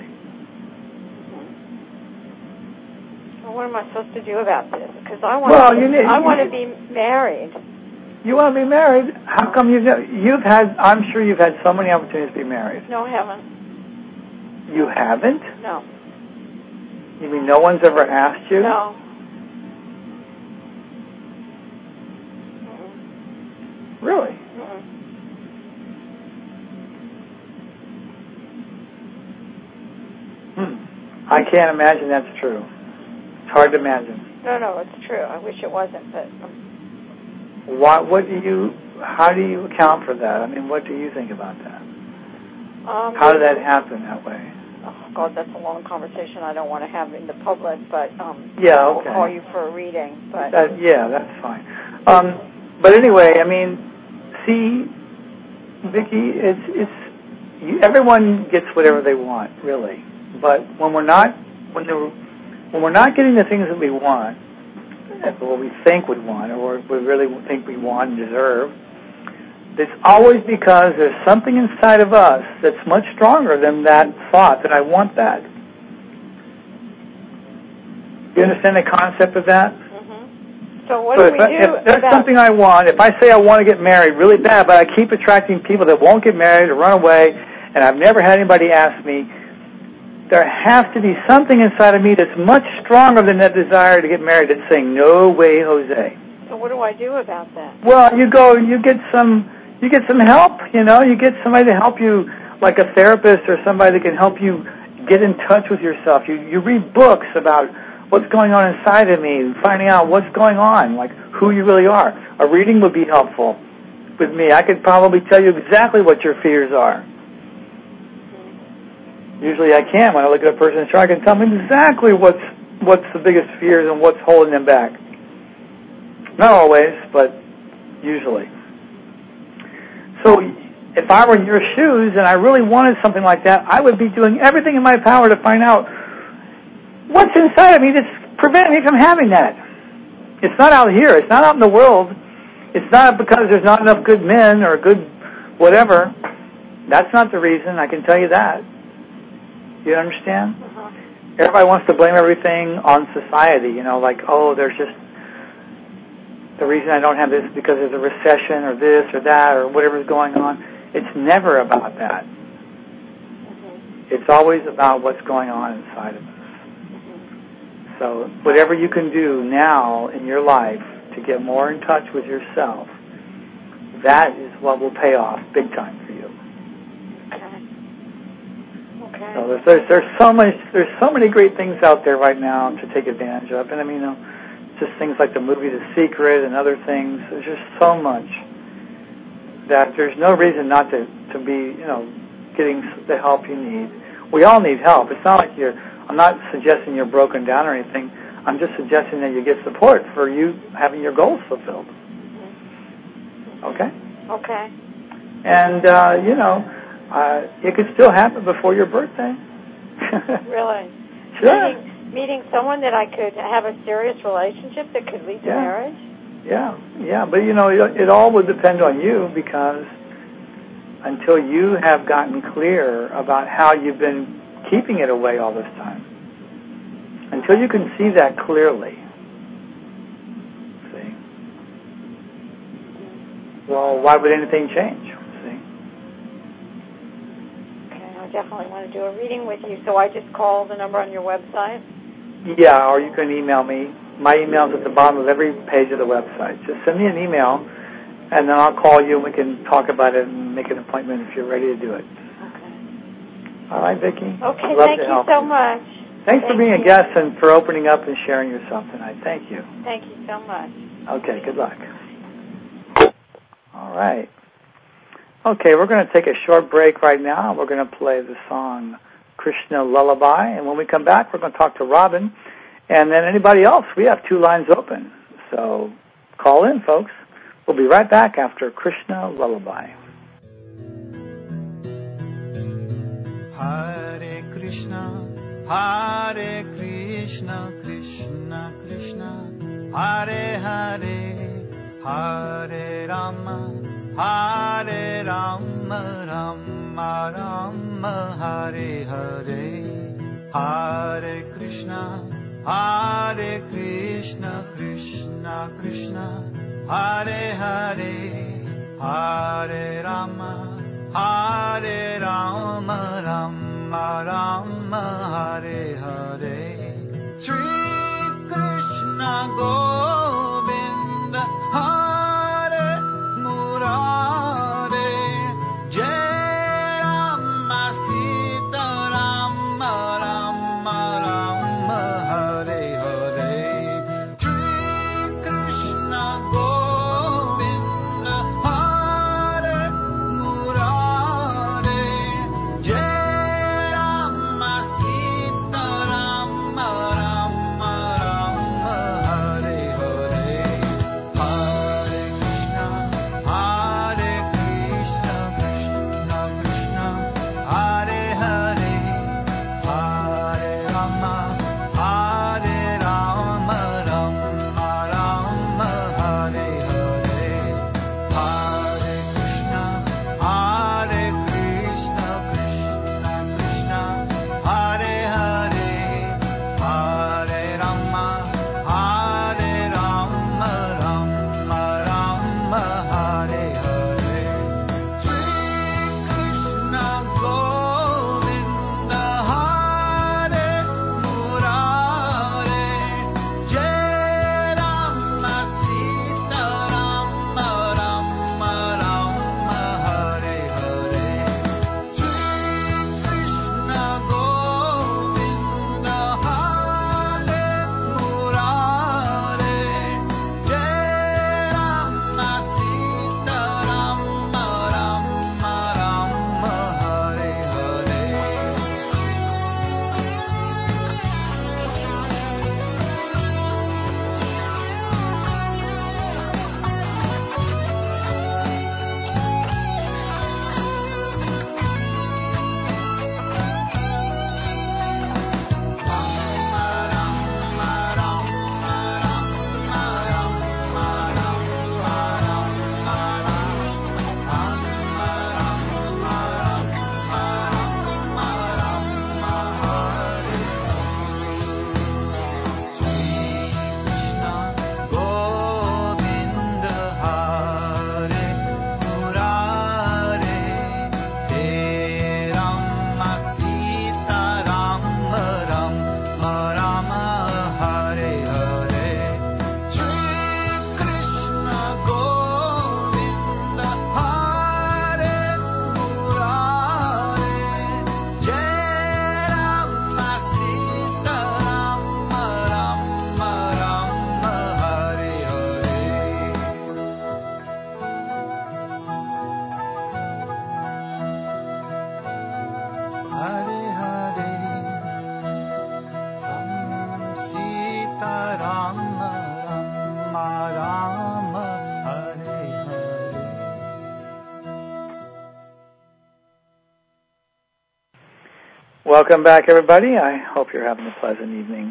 Well, what am I supposed to do about this? Because I want Well, to, you need, I want to be married. You want to be married? How come you've you've had? I'm sure you've had so many opportunities to be married. No, I haven't. You haven't? No. You mean no one's ever asked you? No. Really? Mm-mm. Hmm. I can't imagine that's true. It's hard to imagine. No, no, it's true. I wish it wasn't, but. Um, Why? What do you? How do you account for that? I mean, what do you think about that? um, How did that happen that way? Oh God, that's a long conversation. I don't want to have in the public, but um, Yeah, I'll okay. call you for a reading. But That, yeah, that's fine. Um, but anyway, I mean, see, Vicki, it's it's you, everyone gets whatever they want, really. But when we're not when they're, when we're not getting the things that we want, or we think we want, or we really think we want and deserve, it's always because there's something inside of us that's much stronger than that thought that I want that. Do you understand the concept of that? Mm-hmm. So what so do if, we I, do if there's about... something I want, if I say I want to get married really bad, but I keep attracting people that won't get married or run away, and I've never had anybody ask me, there has to be something inside of me that's much stronger than that desire to get married that's saying, no way, Jose. So what do I do about that? Well, you go, you get some, you get some help, you know, you get somebody to help you, like a therapist or somebody that can help you get in touch with yourself. You you read books about what's going on inside of me, finding out what's going on, like who you really are. A reading would be helpful with me. I could probably tell you exactly what your fears are. Usually I can. When I look at a person's chart, I can tell them exactly what's what's the biggest fears and what's holding them back. Not always, but usually. So if I were in your shoes and I really wanted something like that, I would be doing everything in my power to find out what's inside of me that's preventing me from having that. It's not out here. It's not out in the world. It's not because there's not enough good men or good whatever. That's not the reason. I can tell you that. You understand? Uh-huh. Everybody wants to blame everything on society. You know, like, oh, there's just the reason I don't have this is because there's a recession or this or that or whatever's going on. It's never about that. Mm-hmm. It's always about what's going on inside of us. Mm-hmm. So whatever you can do now in your life to get more in touch with yourself, that is what will pay off big time for you. Okay. Okay. So there's, there's, there's so much, there's so many great things out there right now to take advantage of. And I mean, you know, just things like the movie The Secret and other things. There's just so much that there's no reason not to, to be, you know, getting the help you need. We all need help. It's not like you're, I'm not suggesting you're broken down or anything. I'm just suggesting that you get support for you having your goals fulfilled. Okay? Okay. And, uh, you know, uh, it could still happen before your birthday. Really? Sure. Meeting, meeting someone that I could have a serious relationship that could lead to yeah. marriage? Yeah, yeah, but you know, it, it all would depend on you, because until you have gotten clear about how you've been keeping it away all this time, until you can see that clearly, see, well, why would anything change, see? Okay, I definitely want to do a reading with you, so I just call the number on your website? Yeah, or you can email me. My email's at the bottom of every page of the website. Just send me an email, and then I'll call you, and we can talk about it and make an appointment if you're ready to do it. Okay. All right, Vicki? Okay, love thank to you help so you. much. Thanks thank for being you. a guest and for opening up and sharing yourself tonight. Thank you. Thank you so much. Okay, good luck. All right. Okay, we're going to take a short break right now. We're going to play the song Krishna Lullaby, and when we come back, we're going to talk to Robin. And then anybody else, we have two lines open. So call in, folks. We'll be right back after Krishna Lullaby. Hare Krishna, Hare Krishna, Krishna Krishna, Hare Hare, Hare Rama, Hare Rama, Rama Rama, Hare Hare, Hare Krishna, Hare Krishna, Krishna Krishna, Hare Hare, Hare Rama, Hare Rama, Rama Rama, Hare Hare. Sri Krishna Govinda, Hare Murare, Jai Rama Sita Rama, Rama Rama, Hare Hare. Sri Krishna Govinda, Hare Murare, Jai Rama Sita Rama, Rama Rama, Hare Hare. Welcome back, everybody. I hope you're having a pleasant evening.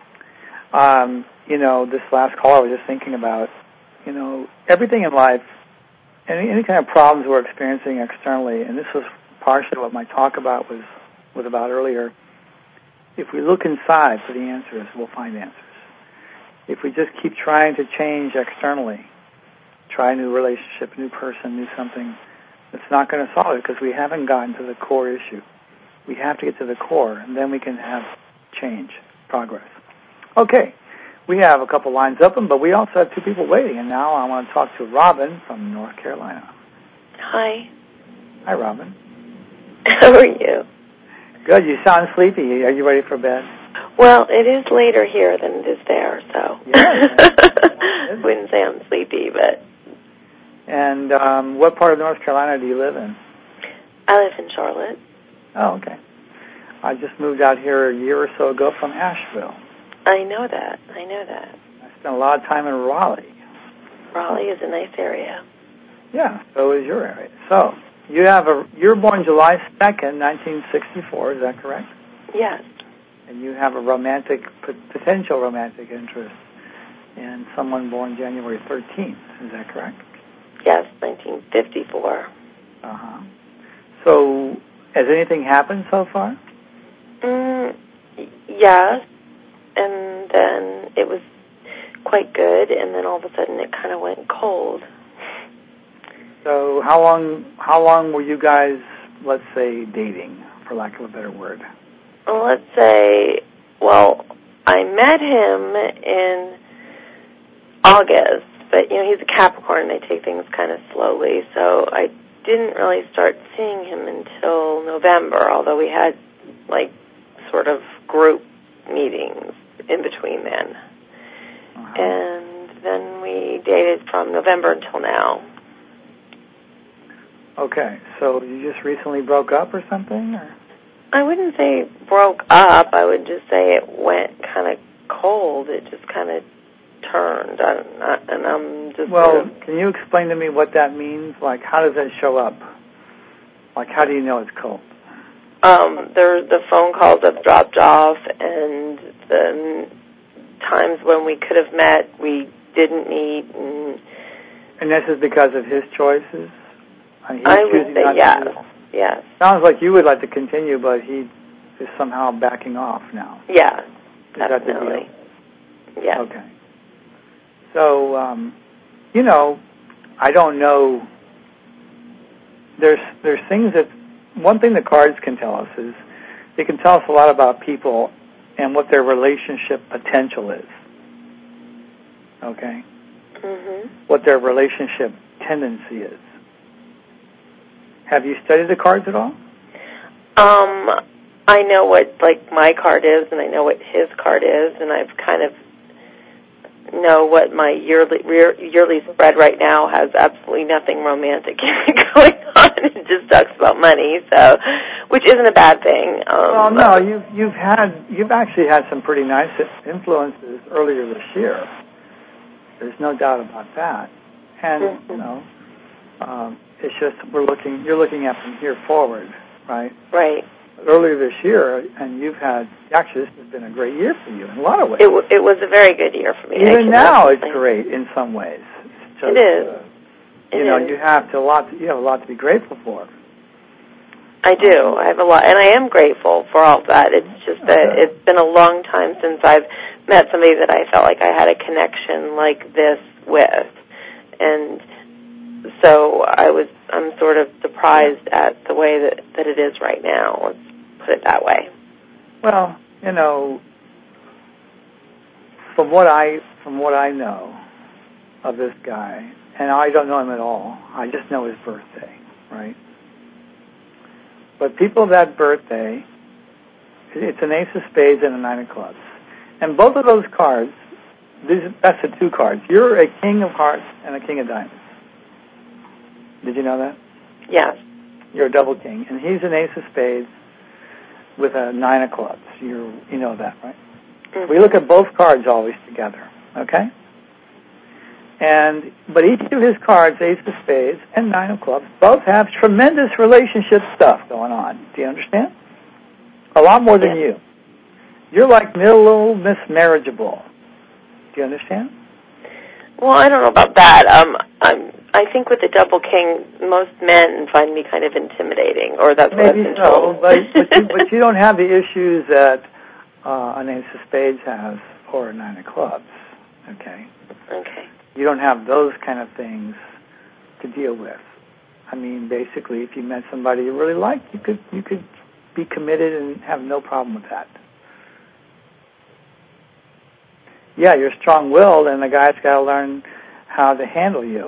Um, you know, this last call I was just thinking about, you know, everything in life, any, any kind of problems we're experiencing externally, and this was partially what my talk about was, was about earlier. If we look inside for the answers, we'll find answers. If we just keep trying to change externally, try a new relationship, new person, new something, it's not going to solve it because we haven't gotten to the core issue. We have to get to the core, and then we can have change, progress. Okay, we have a couple lines open, but we also have two people waiting, and now I want to talk to Robin from North Carolina. Hi. Hi, Robin. How are you? Good. You sound sleepy. Are you ready for bed? Well, it is later here than it is there, so yeah, wouldn't say I'm sleepy, but. And um, what part of North Carolina do you live in? I live in Charlotte. Oh, okay. I just moved out here a year or so ago from Asheville. I know that. I know that. I spent a lot of time in Raleigh. Raleigh is a nice area. Yeah, so is your area. So you have a you're born July second, nineteen sixty-four. Is that correct? Yes. And you have a romantic potential romantic interest in someone born January thirteenth. Is that correct? Yes, nineteen fifty-four. Uh huh. So has anything happened so far? Mm, yes, and then it was quite good, and then all of a sudden it kind of went cold. So how long how long were you guys, let's say, dating, for lack of a better word? Well, let's say, well, I met him in August, but, you know, he's a Capricorn, and they take things kind of slowly, so I didn't really start seeing him until November, although we had, like, sort of group meetings in between then. Uh-huh. And then we dated from November until now. Okay, so you just recently broke up or something? Or? I wouldn't say broke up. I would just say it went kind of cold. It just kind of turned, and I'm just well, sort of... can you explain to me what that means? Like, how does that show up? Like, how do you know it's cold? Um, there, the phone calls have dropped off, and the times when we could have met, we didn't meet. And, and this is because of his choices? Uh, I would say yes, yes. Sounds like you would like to continue, but he is somehow backing off now. Yeah, is definitely. That the deal? Yeah. Okay. So, um, you know, I don't know. There's there's things that, one thing the cards can tell us is they can tell us a lot about people and what their relationship potential is. Okay? Mm-hmm. What their relationship tendency is. Have you studied the cards at all? Um, I know what, like, my card is, and I know what his card is, and I've kind of know what my yearly yearly spread right now has absolutely nothing romantic going on. It just talks about money, so which isn't a bad thing. Um, well, no, you've you've had you've actually had some pretty nice influences earlier this year. There's no doubt about that, and mm-hmm. you know, um, it's just we're looking. You're looking at from here forward, right? Right. Earlier this year, and you've had, actually this has been a great year for you in a lot of ways. It, w- it was a very good year for me. Even actually, now it's great in some ways. It's just, it is. Uh, it you know, is. you have to a lot. To, you have a lot to be grateful for. I do. I have a lot, and I am grateful for all that. It's just that okay. It's been a long time since I've met somebody that I felt like I had a connection like this with, and so I was. I'm sort of surprised at the way that, that it is right now. Let's put it that way. Well, you know, from what I from what I know of this guy, and I don't know him at all. I just know his birthday, right? But people of that birthday, it's an ace of spades and a nine of clubs, and both of those cards, these, that's the two cards. You're a king of hearts and a king of diamonds. Did you know that? Yes. You're a double king, and he's an ace of spades with a nine of clubs. You you know that, right? Mm-hmm. We look at both cards always together, okay? And but each of his cards, ace of spades and nine of clubs, both have tremendous relationship stuff going on. Do you understand? A lot more than Yeah. you. You're like little Miss Marriageable. Do you understand? Well, I don't know about that. Um, I'm, I think with the double king, most men find me kind of intimidating, or that's what I've Maybe been so, told. but, but, you, but you don't have the issues that uh, an ace of spades has or a nine of clubs, okay? Okay. You don't have those kind of things to deal with. I mean, basically, if you met somebody you really liked, you could you could be committed and have no problem with that. Yeah, you're strong-willed, and the guy's got to learn how to handle you.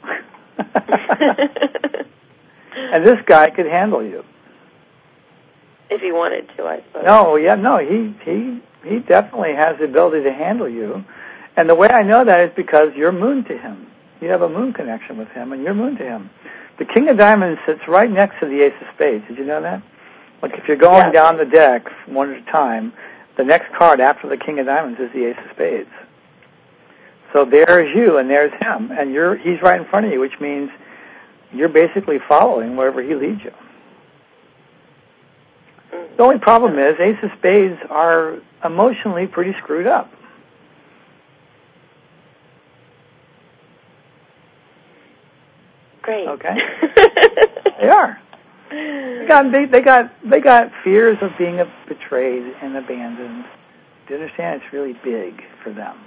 And this guy could handle you. If he wanted to, I suppose. No, yeah, no, he he he definitely has the ability to handle you. And the way I know that is because you're moon to him. You have a moon connection with him, and you're moon to him. The king of diamonds sits right next to the ace of spades. Did you know that? Like if you're going Yeah. down the deck one at a time, the next card after the king of diamonds is the ace of spades. So there's you, and there's him, and you're he's right in front of you, which means you're basically following wherever he leads you. The only problem is ace of spades are emotionally pretty screwed up. Great. Okay. They are. They got they, they got they got fears of being betrayed and abandoned. Do you understand? It's really big for them.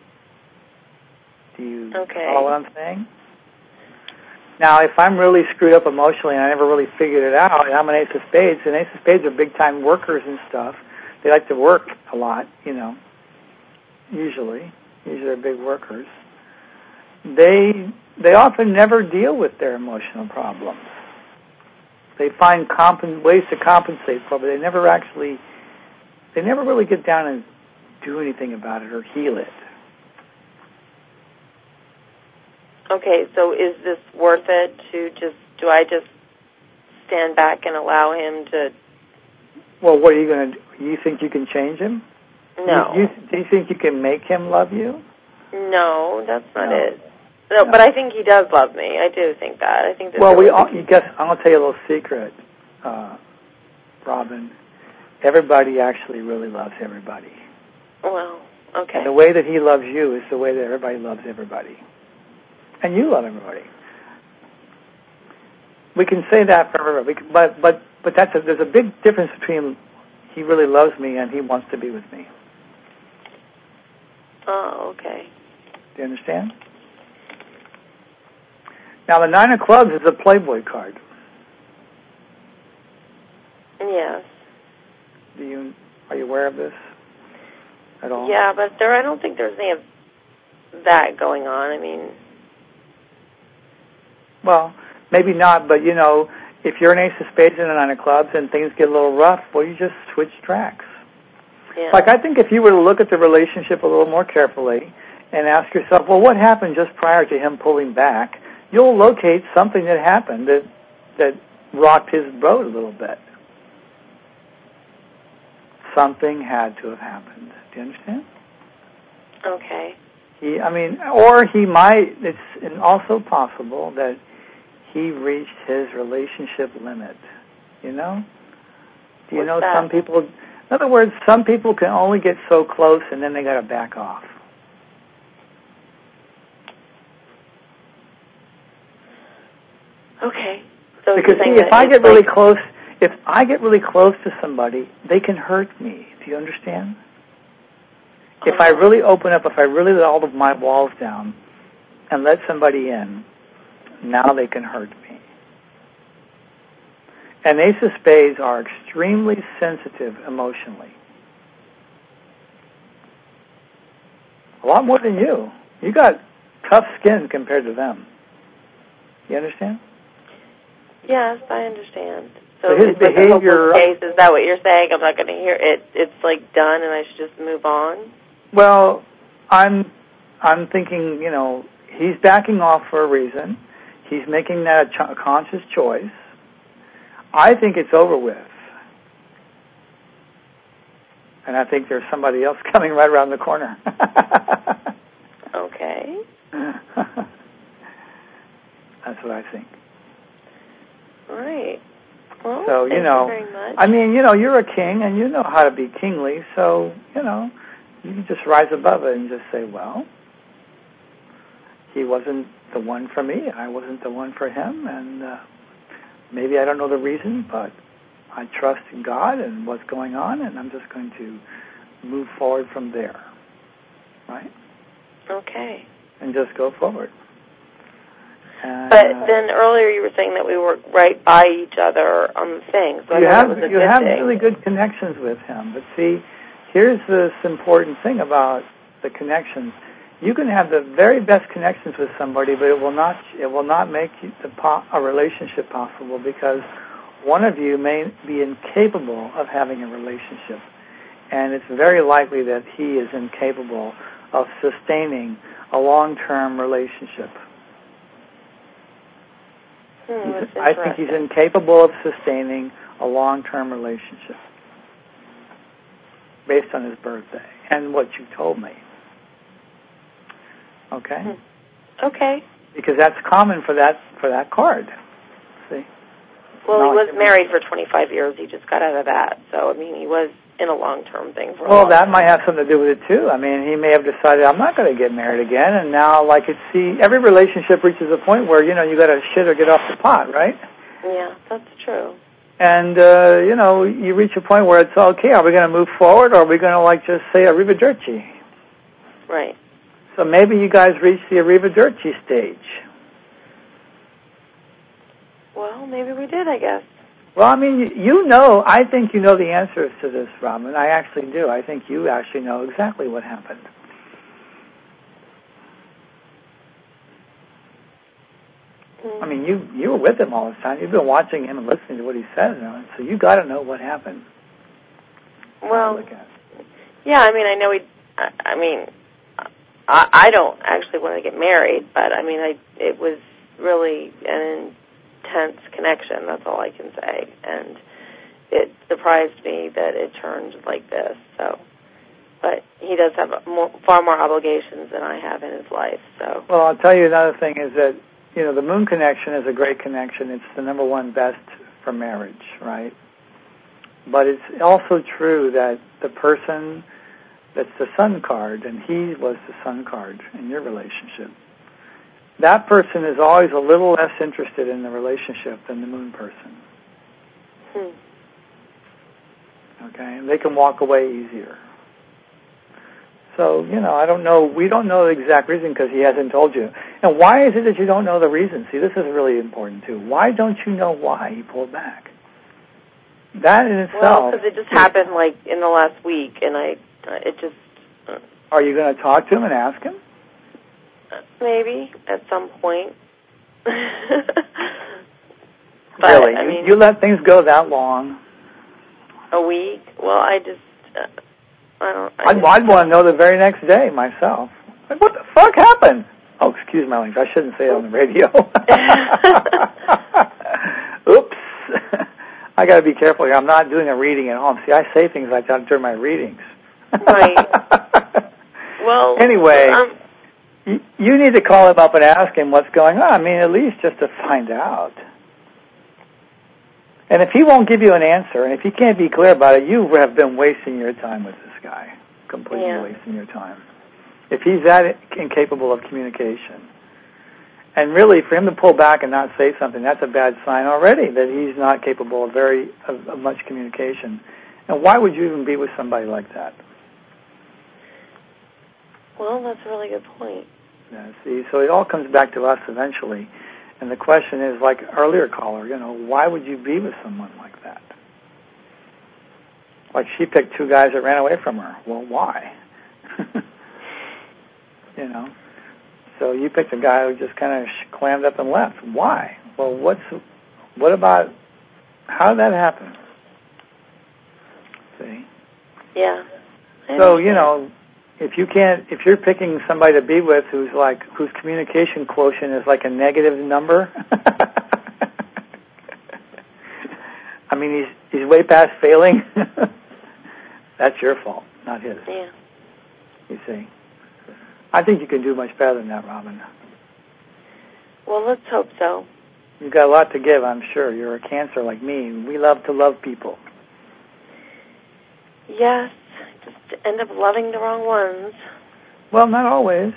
Do you Okay. follow what I'm saying? Now, if I'm really screwed up emotionally and I never really figured it out, and I'm an ace of spades, and ace of spades are big-time workers and stuff. They like to work a lot, you know, usually. Usually they're big workers. They they often never deal with their emotional problems. They find comp- ways to compensate for it, but they never actually, they never really get down and do anything about it or heal it. Okay, so is this worth it to just, do I just stand back and allow him to? Well, what are you going to do? You think you can change him? No. You, you, do you think you can make him love you? No, that's not No. it. No, No. but I think he does love me. I do think that. I think. Well, we all, you guess, I'm going to tell you a little secret, uh, Robin. Everybody actually really loves everybody. Well, okay. And the way that he loves you is the way that everybody loves everybody. And you love everybody. We can say that for everybody, we can, but but but that's a, there's a big difference between he really loves me and he wants to be with me. Oh, okay. Do you understand? Now the nine of clubs is a playboy card. Yes. Do you are you aware of this at all? Yeah, but there, I don't think there's any of that going on. I mean. Well, maybe not, but you know, if you're an ace of spades and a nine of clubs and things get a little rough, well, you just switch tracks. Yeah. Like I think if you were to look at the relationship a little more carefully and ask yourself, well, what happened just prior to him pulling back, you'll locate something that happened that that rocked his boat a little bit. Something had to have happened. Do you understand? Okay. He, I mean, or he might, it's also possible that he reached his relationship limit, you know? Do you What's know that? some people, in other words, some people can only get so close and then they got to back off. Okay. So Because you're saying see, if that I it's get really like, close, if I get really close to somebody, they can hurt me. Do you understand? If I really open up, if I really let all of my walls down and let somebody in, now they can hurt me. And ace of spades are extremely sensitive emotionally. A lot more than you. You got tough skin compared to them. You understand? Yes, I understand. So, So his it's like a behavior- hopeless case. Is that what you're saying? I'm not going to hear it. It's like done, and I should just move on. Well, I'm I'm thinking, you know, he's backing off for a reason. He's making that a, ch- a conscious choice. I think it's over with. And I think there's somebody else coming right around the corner. Okay. That's what I think. All right. Well, so, you thank know, you very much. I mean, you know, you're a king and you know how to be kingly, so, you know, you can just rise above it and just say, well, he wasn't the one for me, I wasn't the one for him, and uh, maybe I don't know the reason, but I trust in God and what's going on, and I'm just going to move forward from there, right? Okay. And just go forward. And, but uh, then earlier you were saying that we were right by each other on the thing. So you I have that was a you good have thing. really good connections with him. But see, here's this important thing about the connections. You can have the very best connections with somebody, but it will not it will not make you the po- a relationship possible because one of you may be incapable of having a relationship, and it's very likely that he is incapable of sustaining a long-term relationship. Hmm, that's I think he's incapable of sustaining a long-term relationship based on his birthday and what you told me. Okay? Hmm. Okay. Because that's common for that for that card. See? Well, No, he was it- married for twenty-five years. He just got out of that. So, I mean, he was in a long-term thing for a Well, long that time. might have something to do with it, too. I mean, he may have decided, I'm not going to get married again, and now, like, it's, see, every relationship reaches a point where, you know, you got to shit or get off the pot, right? Yeah, that's true. And, uh, you know, you reach a point where it's, okay, are we going to move forward, or are we going to, like, just say arrivederci? Right. So maybe you guys reached the arrivederci stage. Well, maybe we did, I guess. Well, I mean, you, you know, I think you know the answers to this, Robin. I actually do. I think you actually know exactly what happened. Mm. I mean, you you were with him all the time. You've been watching him and listening to what he says, you know, so you got to know what happened. Well, Look at it. yeah, I mean, I know he, I, I mean, I, I don't actually want to get married, but I mean, I, it was really an intense connection, that's all I can say, and it surprised me that it turned like this, so, but he does have more, far more obligations than I have in his life, so. Well, I'll tell you another thing is that, you know, the moon connection is a great connection. It's the number one best for marriage, right? But it's also true that the person that's the sun card, and he was the sun card in your relationship, that person is always a little less interested in the relationship than the moon person. Hmm. Okay? And they can walk away easier. So, you know, I don't know, we don't know the exact reason because he hasn't told you. And why is it that you don't know the reason? See, this is really important, too. Why don't you know why he pulled back? That in itself... Well, because it just happened, like, in the last week, and I, it just... Uh, Are you going to talk to him and ask him? Maybe, at some point. But, really? I You, mean, you let things go that long? A week? Well, I just... Uh, I don't... I I'd, just, I'd want to know the very next day myself. Like, what the fuck happened? Oh, excuse my language. I shouldn't say it on the radio. Oops. I got to be careful here. I'm not doing a reading at home. See, I say things like that during my readings. Right. Well, anyway, um, you, you need to call him up and ask him what's going on. I mean, at least just to find out. And if he won't give you an answer, and if he can't be clear about it, you have been wasting your time with this guy. Completely yeah. wasting your time. If he's that incapable of communication. And really, for him to pull back and not say something, that's a bad sign already, that he's not capable of very of, of much communication. And why would you even be with somebody like that? Well, that's a really good point. Yeah, see, so it all comes back to us eventually. And the question is, like earlier caller, you know, why would you be with someone like that? Like she picked two guys that ran away from her. Well, why? You know? So you picked a guy who just kind of clammed up and left. Why? Well, what's, what about, how did that happen? See? Yeah. So, you know, if you can't, if you're picking somebody to be with who's like, whose communication quotient is like a negative number, I mean, he's, he's way past failing, that's your fault, not his. Yeah. You see? I think you can do much better than that, Robin. Well, let's hope so. You've got a lot to give, I'm sure. You're a Cancer like me. We love to love people. Yes, just end up loving the wrong ones. Well, not always.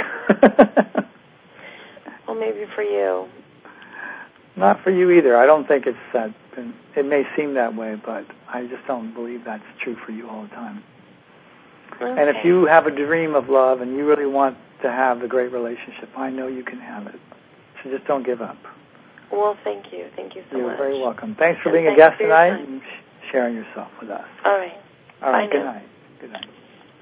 Well, maybe for you. Not for you either. I don't think it's that. It may seem that way, but I just don't believe that's true for you all the time. Okay. And if you have a dream of love and you really want to have a great relationship, I know you can have it. So just don't give up. Well, thank you. Thank you so You're much. You're very welcome. Thanks for and being thanks a guest for tonight and sharing yourself with us. All right. All right. Bye Good now. night. Good night.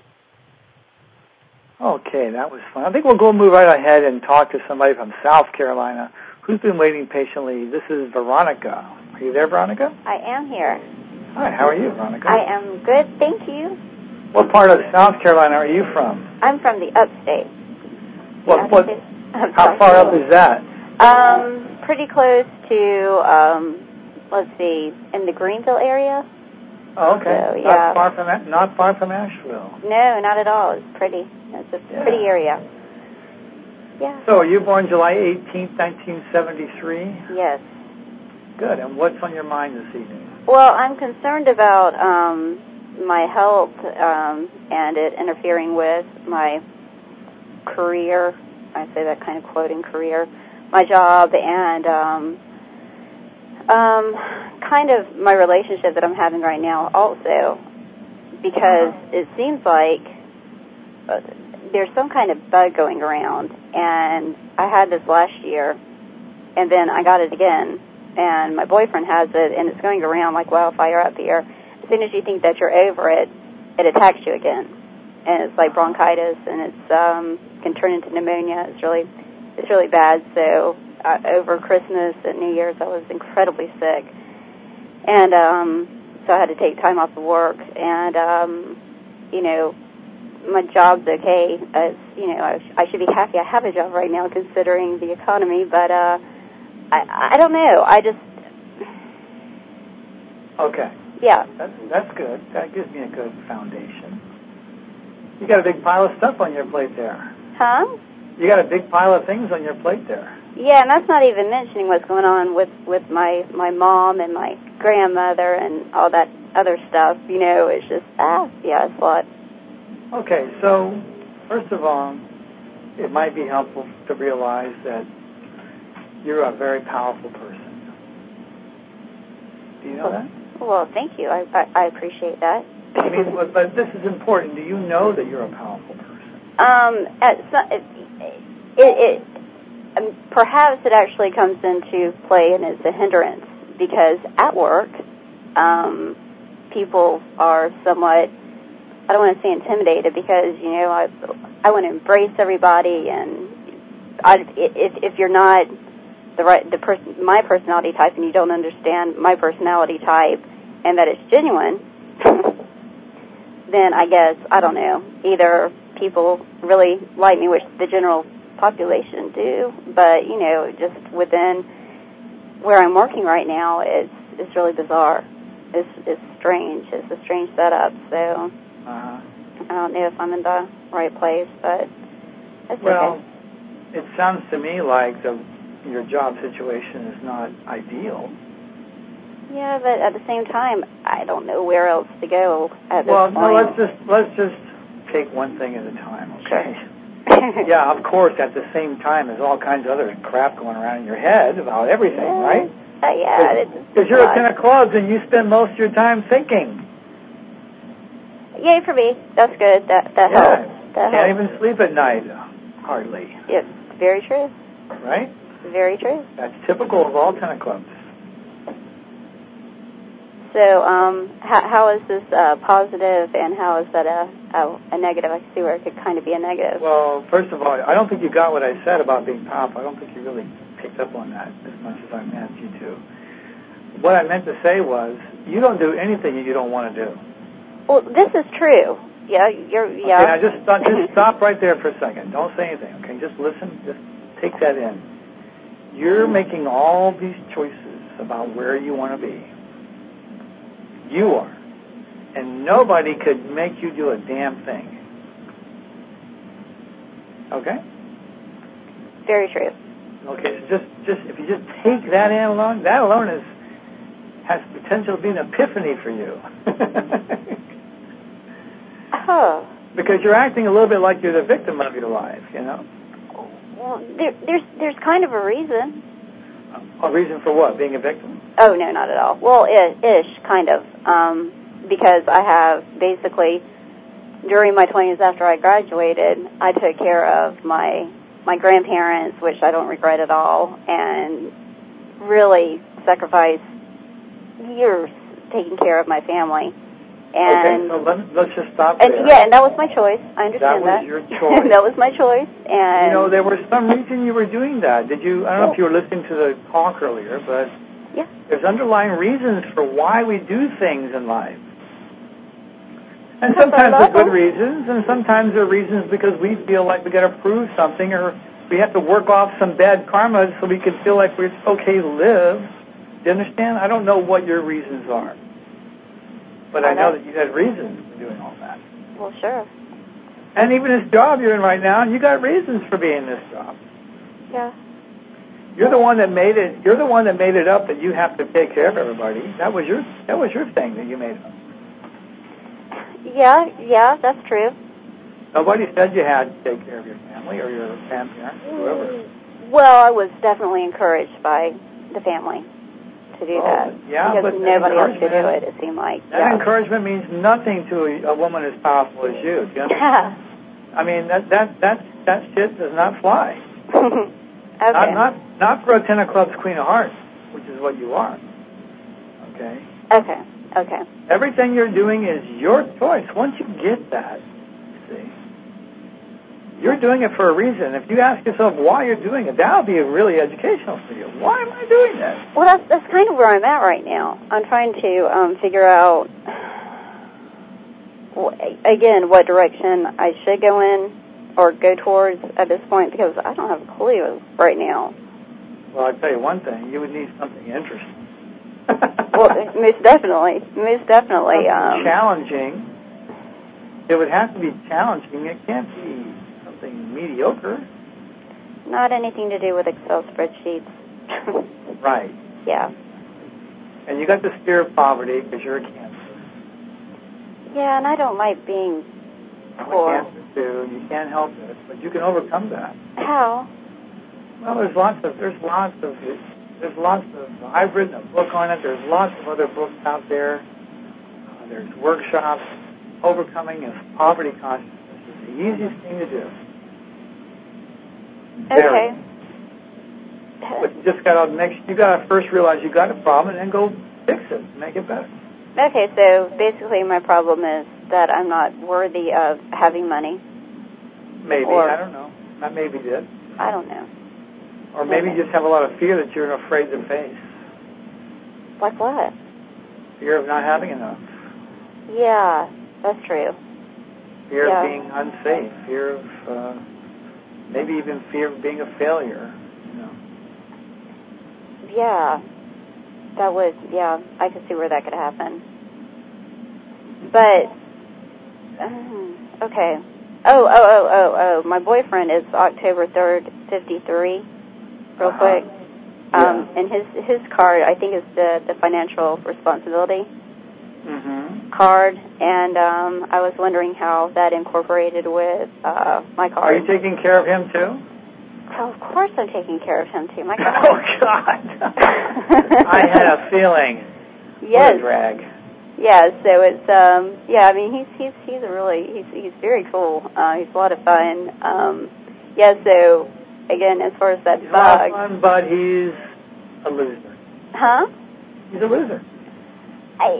Okay, that was fun. I think we'll go move right ahead and talk to somebody from South Carolina who's been waiting patiently. This is Veronica. Are you there, Veronica? I am here. Hi, how are you, Veronica? I am good, thank you. What part of South Carolina are you from? I'm from the upstate. What? What? I'm How far up is that? Um, pretty close to, um, let's see, in the Greenville area. Oh, okay. So, yeah. Not far from not far from Asheville. No, not at all. It's pretty. It's a Yeah. pretty area. Yeah. So, are you born July eighteenth, nineteen seventy-three? Yes. Good. And what's on your mind this evening? Well, I'm concerned about um, my health um, and it interfering with my career. I say that kind of quoting career, my job, and um, um, kind of my relationship that I'm having right now also, because it seems like uh, there's some kind of bug going around, and I had this last year, and then I got it again, and my boyfriend has it, and it's going around like wildfire up here. As soon as you think that you're over it, it attacks you again, and it's like bronchitis, and it's um, can turn into pneumonia. It's really, it's really bad. So uh, over Christmas and New Year's, I was incredibly sick, and um, so I had to take time off of work, and um, you know, my job's okay. It's, you know, I, sh- I should be happy I have a job right now considering the economy, but uh, I, I don't know. I just Okay. yeah. That's, that's good. That gives me a good foundation. You got a big pile of stuff on your plate there. Huh? You got a big pile of things on your plate there. Yeah, and that's not even mentioning what's going on with, with my, my mom and my grandmother and all that other stuff. You know, it's just, ah, yeah, it's a lot. Okay, so first of all, it might be helpful to realize that you're a very powerful person. Do you know that? Well, thank you. I, I, I appreciate that. I mean, but, but this is important. Do you know that you're a powerful person? Um, at some, it, it, it um, perhaps it actually comes into play and is a hindrance because at work, um, people are somewhat, I don't want to say intimidated because, you know, I, I want to embrace everybody, and I, if, if you're not the right, the person, my personality type, and you don't understand my personality type, and that it's genuine, then I guess, I don't know, either people really like me, which the general population do, but, you know, just within where I'm working right now, it's it's really bizarre. It's it's strange. It's a strange setup, so Uh-huh. I don't know if I'm in the right place, but it's Well, okay. it sounds to me like the, your job situation is not ideal. Yeah, but at the same time, I don't know where else to go at this Well, point. no, let's just let's just take one thing at a time, okay? Sure. Yeah, of course, at the same time, there's all kinds of other crap going around in your head about everything, yeah. right? Uh, yeah. Because you're a ten of clubs and you spend most of your time thinking. Yay for me. That's good. That that Yeah. helps. That Can't helps. even sleep at night, hardly. It's very true. Right? Very true. That's typical of all ten of clubs. So, um, how, how is this uh, positive, and how is that a, a, a negative? I can see where it could kind of be a negative. Well, first of all, I don't think you got what I said about being powerful. I don't think you really picked up on that as much as I meant you to. What I meant to say was, you don't do anything you don't want to do. Well, this is true. Yeah, you're. Yeah. Okay, now just stop, just stop right there for a second. Don't say anything. Okay, just listen. Just take that in. You're making all these choices about where you want to be. You are. And nobody could make you do a damn thing. Okay? Very true. Okay, so just just if you just take that in alone, that alone is has potential to be an epiphany for you. Oh. Because you're acting a little bit like you're the victim of your life, you know. Well, there, there's there's kind of a reason. A reason for what? Being a victim? Oh, no, not at all. Well, ish, kind of. Um, because I have basically, during my twenties after I graduated, I took care of my my grandparents, which I don't regret at all, and really sacrificed years taking care of my family. And okay, so let, let's just stop and, there. Yeah, and that was my choice. I understand that. That was your choice. That was my choice. And you know, there was some reason you were doing that. Did you? I don't know if you were listening to the talk earlier, but yeah. There's underlying reasons for why we do things in life. And sometimes they're good reasons, and sometimes they're reasons because we feel like we got to prove something, or we have to work off some bad karma so we can feel like it's okay to live. Do you understand? I don't know what your reasons are, but I know that you had reasons for doing all that. Well, sure. And even this job you're in right now, you got reasons for being in this job. Yeah. You're the one that made it. You're the one that made it up that you have to take care of everybody. That was your. That was your thing that you made up. Yeah, yeah, that's true. Nobody said you had to take care of your family or your grandparents or whoever. Well, I was definitely encouraged by the family to do oh, that. Yeah, because but nobody else could do it, it seemed like. That yeah. encouragement means nothing to a, a woman as powerful as you. Do you understand? I mean, that that that that shit does not fly. Okay. Not, not not for a ten of clubs, queen of hearts, which is what you are. Okay. Okay. Okay. Everything you're doing is your choice. Once you get that, see, you're doing it for a reason. If you ask yourself why you're doing it, that'll be really educational for you. Why am I doing this? Well, that's that's kind of where I'm at right now. I'm trying to um, figure out, again, what direction I should go in or go towards at this point, because I don't have a clue right now. Well, I'll tell you one thing. You would need something interesting. Well, most definitely. Most definitely. Um, challenging. It would have to be challenging. It can't be something mediocre. Not anything to do with Excel spreadsheets. Right. Yeah. And you got the fear of poverty because you're a Cancer. Yeah, and I don't like being poor. I'm a Cancer too. You can't help it, but you can overcome that. How? Well, there's lots of there's lots of there's lots of. I've written a book on it. There's lots of other books out there. Uh, there's workshops. Overcoming of poverty consciousness is the easiest thing to do. Very. Okay. But you just got to make. You got to first realize you got a problem and then go fix it, and make it better. Okay, so basically my problem is that I'm not worthy of having money. Maybe or, I don't know. That maybe did. I don't know. Or maybe you just have a lot of fear that you're afraid to face. Like what? Fear of not having enough. Yeah, that's true. Fear yeah. of being unsafe. Fear of uh, maybe even fear of being a failure. You know. Yeah, that would. Yeah, I could see where that could happen. But um, okay. Oh, oh, oh, oh, oh. My boyfriend is October third, fifty-three. Real uh-huh. quick. Um, yeah. and his his card, I think, is the the financial responsibility. Mm-hmm. card, and um, I was wondering how that incorporated with uh, my card. Are you taking care of him too? Oh, of course I'm taking care of him too. My God. Oh God! I had a feeling. Yes. What a drag. Yeah. So it's um. Yeah. I mean, he's he's he's a really he's he's very cool. Uh, he's a lot of fun. Um. Yeah. So again, as far as that he's bug. a lot of fun, but he's a loser. Huh? He's a loser. I,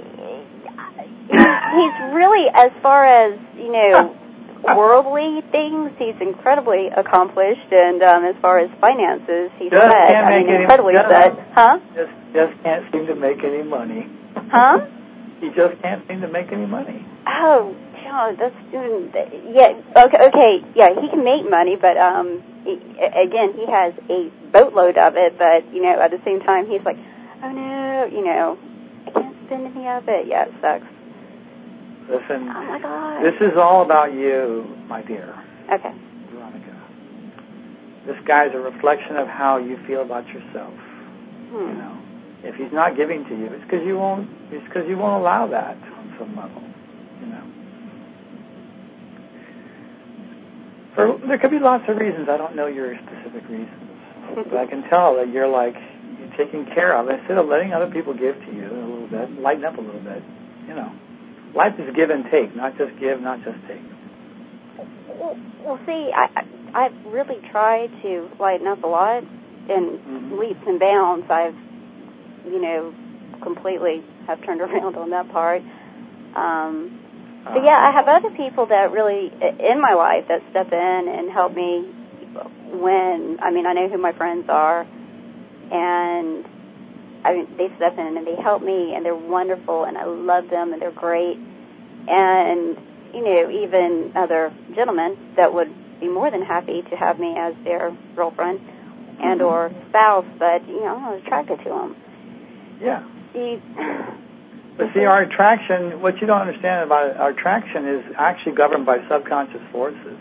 he's really, as far as, you know, worldly things, he's incredibly accomplished, and um, as far as finances, he's just set. Can't I make mean, any, incredibly just, set. Huh? Just, just can't seem to make any money. Huh? He just can't seem to make any money. Oh, God, that's, yeah, okay, okay, yeah, he can make money, but, um, he, again, he has a boatload of it, but, you know, at the same time, he's like, oh, no, you know, I can't spend any of it. Yeah, it sucks. Listen, oh my God. This is all about you, my dear. Okay. Veronica. this guy's a reflection of how you feel about yourself. Hmm. You know, if he's not giving to you, it's because you won't. It's because you won't allow that on some level. You know, for, there could be lots of reasons. I don't know your specific reasons, but I can tell that you're like you're taking care of. Instead of letting other people give to you a little bit, lighten up a little bit. You know, life is give and take, not just give, not just take. Well, well see, I, I I've really tried to lighten up a lot, and mm-hmm. leaps and bounds. I've, you know, completely have turned around on that part. Um, uh, but yeah, I have other people that really in my life that step in and help me when, I mean, I know who my friends are, and I mean, they step in and they help me, and they're wonderful, and I love them, and they're great. And, you know, even other gentlemen that would be more than happy to have me as their girlfriend and or spouse, but, you know, I'm not attracted to them. Yeah. See, but see, our attraction, what you don't understand about it, our attraction is actually governed by subconscious forces.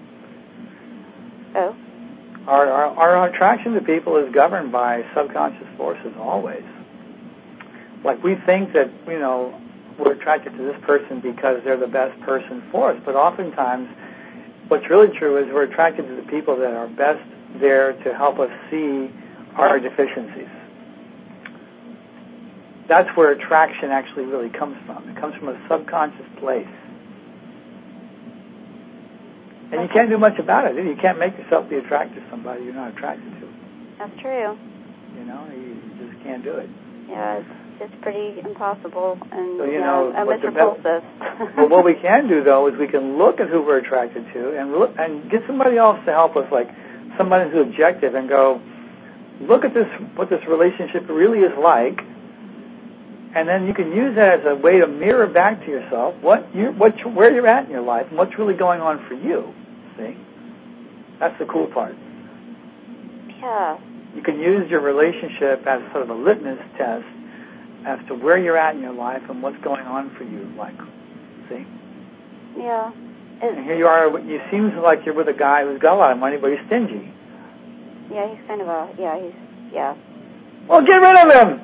Oh? Our, our, our attraction to people is governed by subconscious forces always. Like we think that, you know, we're attracted to this person because they're the best person for us, but oftentimes what's really true is we're attracted to the people that are best there to help us see our deficiencies. That's where attraction actually really comes from. It comes from a subconscious place. And you can't do much about it. You can't make yourself be attracted to somebody you're not attracted to. That's true. You know, you just can't do it. Yeah, it's, it's pretty impossible. And, so, you know, yeah, it's repulsive. Well, what we can do, though, is we can look at who we're attracted to and look, and get somebody else to help us, like somebody who's objective, and go, look at this, what this relationship really is like, and then you can use that as a way to mirror back to yourself what you, what, you, where you're at in your life and what's really going on for you. See, that's the cool part. Yeah. You can use your relationship as sort of a litmus test as to where you're at in your life and what's going on for you. Like, see? Yeah. It's, and here you are. You seems like you're with a guy who's got a lot of money, but he's stingy. Yeah, he's kind of a. Yeah, he's. Yeah. Well, get rid of him.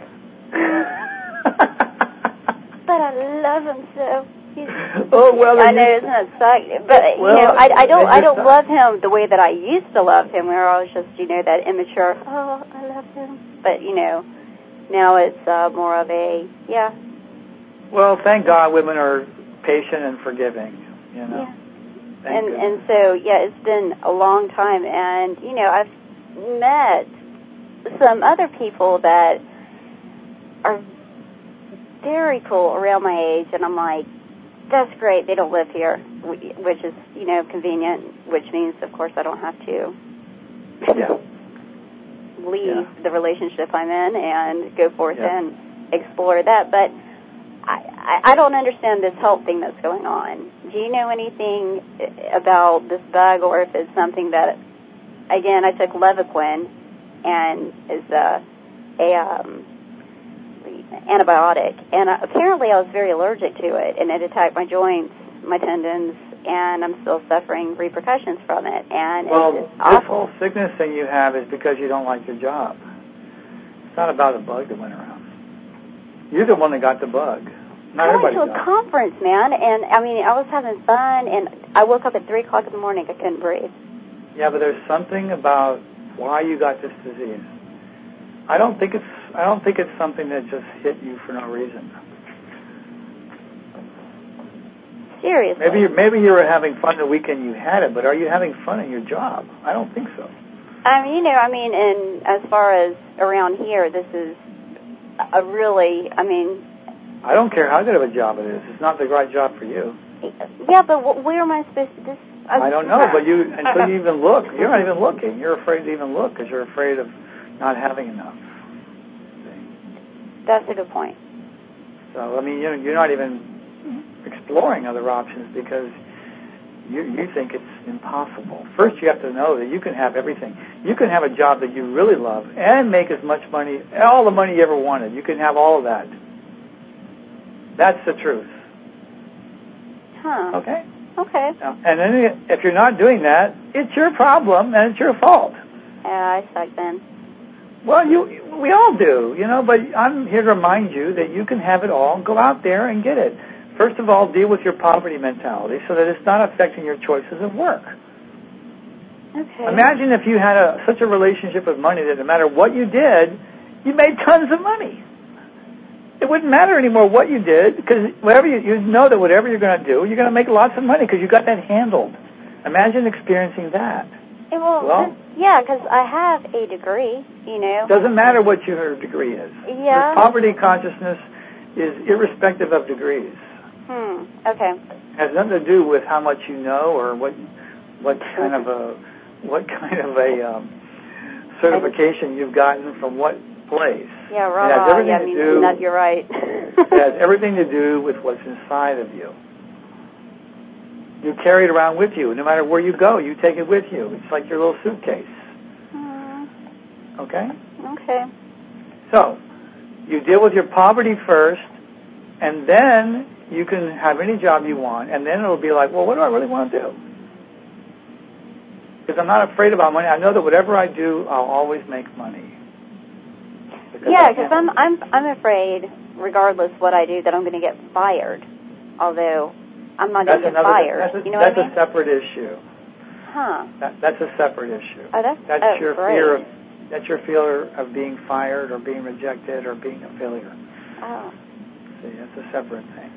But I love him so. He's, oh well. I know it's not suck, but well, you know, I, I don't, I don't suck. love him the way that I used to love him, where I was just, you know, that immature. Oh, I love him. But you know, now it's uh, more of a yeah. Well, thank God, women are patient and forgiving. You know. Yeah. Thank and goodness. and so yeah, it's been a long time, and you know, I've met some other people that are very cool around my age, and I'm like, that's great. They don't live here, which is, you know, convenient, which means, of course, I don't have to yeah. leave yeah. the relationship I'm in and go forth yeah. and explore that. But I, I, I don't understand this health thing that's going on. Do you know anything about this bug, or if it's something that, again, I took Levaquin, and is a, a um, antibiotic, and uh, apparently I was very allergic to it, and it attacked my joints, my tendons, and I'm still suffering repercussions from it. And well, it's this awful. whole sickness thing you have is because you don't like your job. It's not about a bug that went around. You're the one that got the bug. Not I went everybody to a does. conference, man, and I mean, I was having fun, and I woke up at three o'clock in the morning. I couldn't breathe. Yeah, but there's something about why you got this disease. I don't think it's. I don't think it's something that just hit you for no reason. Seriously. Maybe you, maybe you were having fun the weekend you had it, but are you having fun at your job? I don't think so. I mean, you know, I mean, and as far as around here, this is a really, I mean. I don't care how good of a job it is. It's not the right job for you. Yeah, but where am I supposed to? This, I, I don't know, but you until you even look, you're not even looking. You're afraid to even look because you're afraid of not having enough. That's a good point. So, I mean, you're, you're not even exploring other options because you, you think it's impossible. First, you have to know that you can have everything. You can have a job that you really love and make as much money, all the money you ever wanted. You can have all of that. That's the truth. Huh. Okay? Okay. Now, and then if you're not doing that, it's your problem and it's your fault. Yeah, I suck then. Well, you, we all do, you know, but I'm here to remind you that you can have it all. Go out there and get it. First of all, deal with your poverty mentality so that it's not affecting your choices of work. Okay. Imagine if you had a, such a relationship with money that no matter what you did, you made tons of money. It wouldn't matter anymore what you did, because whatever you, you know that whatever you're going to do, you're going to make lots of money because you got that handled. Imagine experiencing that. Yeah, well, well yeah, because I have a degree, you know. Doesn't matter what your degree is. Yeah. This poverty consciousness is irrespective of degrees. Hmm. Okay. It has nothing to do with how much you know or what what kind of a what kind of a um, certification you've gotten from what place. Yeah, right. It has everything yeah, to I mean, do. that, you're right. It has everything to do with what's inside of you. You carry it around with you. No matter where you go, you take it with you. It's like your little suitcase. Mm. Okay? Okay. So, you deal with your poverty first, and then you can have any job you want, and then it'll be like, well, what do I really want to do? Because I'm not afraid about money. I know that whatever I do, I'll always make money. Because yeah, because I'm I'm I'm afraid, regardless what I do, that I'm going to get fired. Although I'm not going to get another, fired. That's a, you know that's what I mean? a separate issue. Huh. That, that's a separate issue. Oh, that's that's oh, your great. fear of that's your fear of being fired or being rejected or being a failure. Oh. See, that's a separate thing.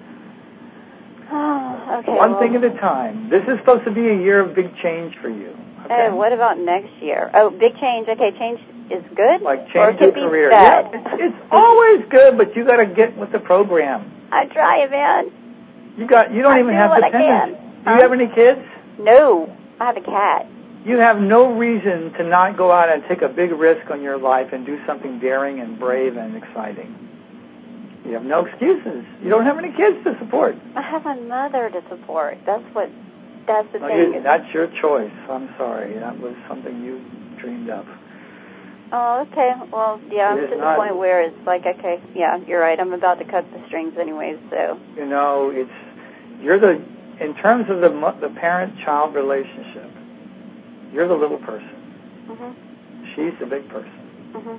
Oh, okay. One well, thing at a time. This is supposed to be a year of big change for you. Okay? Oh, what about next year? Oh, big change. Okay, change is good. Like or change it your could be career. bad. Yeah, it's, it's always good, but you got to get with the program. I try, man. You got. You don't I even do have what I dependents. can. Do Huh? you have any kids? No, I have a cat. You have no reason to not go out and take a big risk on your life and do something daring and brave and exciting. You have no excuses. You don't have any kids to support. I have a mother to support. That's what. That's the No, thing. you, that's your choice. I'm sorry. That was something you dreamed of. Oh, okay. Well, yeah, I'm It is to the not- point where it's like, okay, yeah, you're right. I'm about to cut the strings anyways, so. You know, it's you're the in terms of the mo- the parent-child relationship. You're the little person. Mhm. She's the big person. Mhm.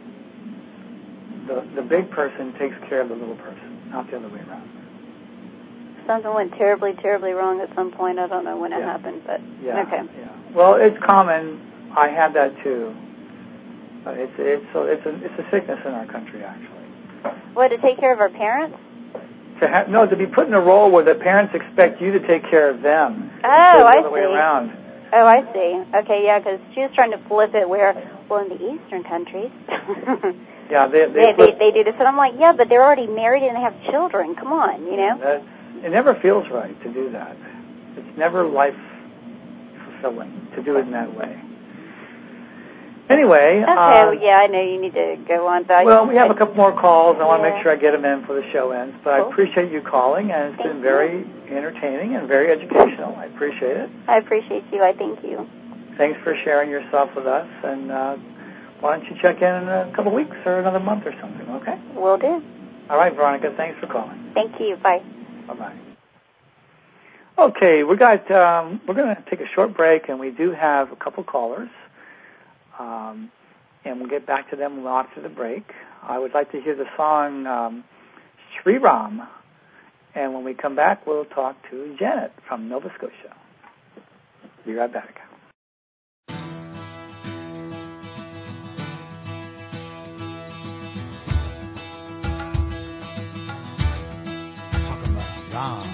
The the big person takes care of the little person, not the other way around. Something went terribly, terribly wrong at some point. I don't know when it Yeah. happened, but Yeah. okay. Yeah. Well, it's common. I had that too. But it's it's so it's a it's a sickness in our country actually. What, to take care of our parents? To have, no, to be put in a role where the parents expect you to take care of them. Oh, instead of I the other way see. around. Oh, I see. Okay, yeah, because she was trying to flip it where, well, in the eastern countries, Yeah, they they, they, they, flip- they do this. And I'm like, yeah, but they're already married and they have children. Come on, you know? That's, it never feels right to do that. It's never life fulfilling to do it in that way. Anyway. Okay, um, well, yeah, I know you need to go on. But well, we have a couple more calls. I want to Yeah. make sure I get them in before the show ends. But Cool. I appreciate you calling, and it's Thank been you. very entertaining and very educational. I appreciate it. I appreciate you. I thank you. Thanks for sharing yourself with us. And uh, why don't you check in in a couple weeks or another month or something, okay? Will do. All right, Veronica, thanks for calling. Thank you. Bye. Bye-bye. Okay, we got, um, we're going to take a short break, and we do have a couple callers. Um, and we'll get back to them after the break. I would like to hear the song um, Sri Ram. And when we come back, we'll talk to Janet from Nova Scotia. Be right back. Talking about Ram.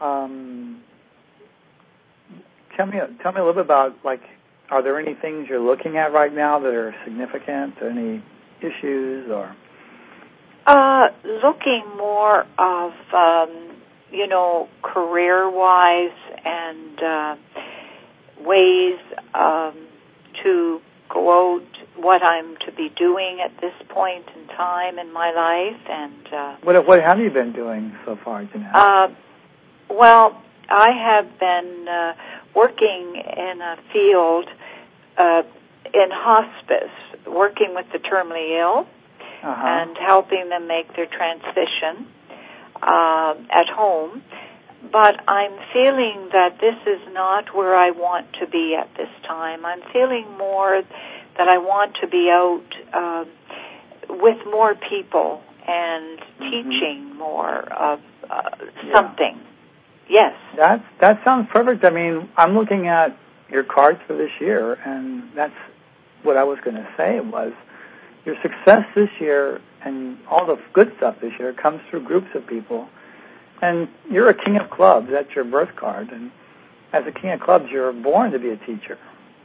Um, tell me, tell me a little bit about, like, are there any things you're looking at right now that are significant? Any issues or? Uh, looking more of, um, you know, career-wise and uh, ways um, to go out, what I'm to be doing at this point in time in my life. And uh, what what have you been doing so far, Jeanette? Uh, well, I have been uh, working in a field uh, in hospice, working with the terminally ill. Uh-huh. And helping them make their transition uh, at home. But I'm feeling that this is not where I want to be at this time. I'm feeling more that I want to be out uh, with more people and mm-hmm. teaching more of uh, yeah. something. Yes. That, that sounds perfect. I mean, I'm looking at your cards for this year, and that's what I was going to say was, your success this year and all the good stuff this year comes through groups of people. And you're a king of clubs. That's your birth card. And as a king of clubs, you're born to be a teacher.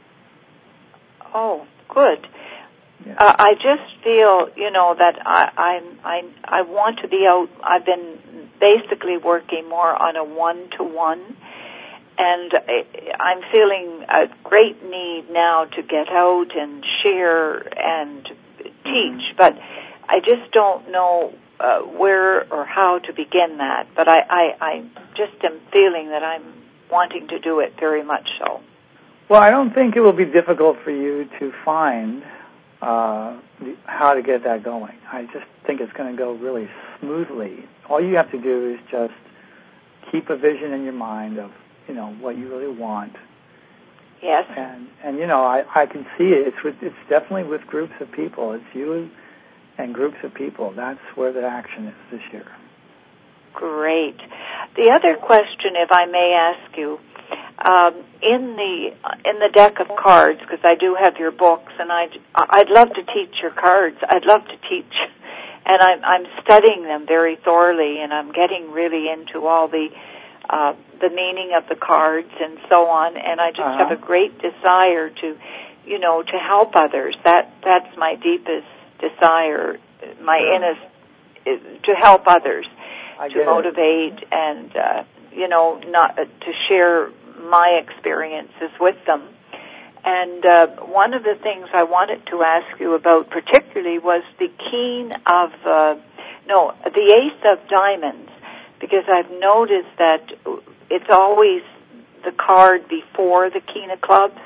Oh, good. Yeah. Uh, I just feel, you know, that I, I, I, I want to be out. I've been basically working more on a one-to-one. And I'm feeling a great need now to get out and share and teach, but I just don't know uh, where or how to begin that. But I, I, I just am feeling that I'm wanting to do it very much so. Well, I don't think it will be difficult for you to find uh, how to get that going. I just think it's going to go really smoothly. All you have to do is just keep a vision in your mind of, you know, what you really want. Yes. And, and you know, I, I can see it. It's with, it's definitely with groups of people. It's you and groups of people. That's where the action is this year. Great. The other question, if I may ask you, um, in the in the deck of cards, because I do have your books, and I'd, I'd love to teach your cards. I'd love to teach, and I'm, I'm studying them very thoroughly, and I'm getting really into all the Uh, the meaning of the cards and so on, and I just uh-huh. have a great desire to, you know, to help others. That that's my deepest desire, my sure. innest, is to help others, I to motivate it. and, uh, you know, not uh, to share my experiences with them. And uh, one of the things I wanted to ask you about particularly was the King of, uh, no, the Ace of Diamonds. Because I've noticed that it's always the card before the King of Clubs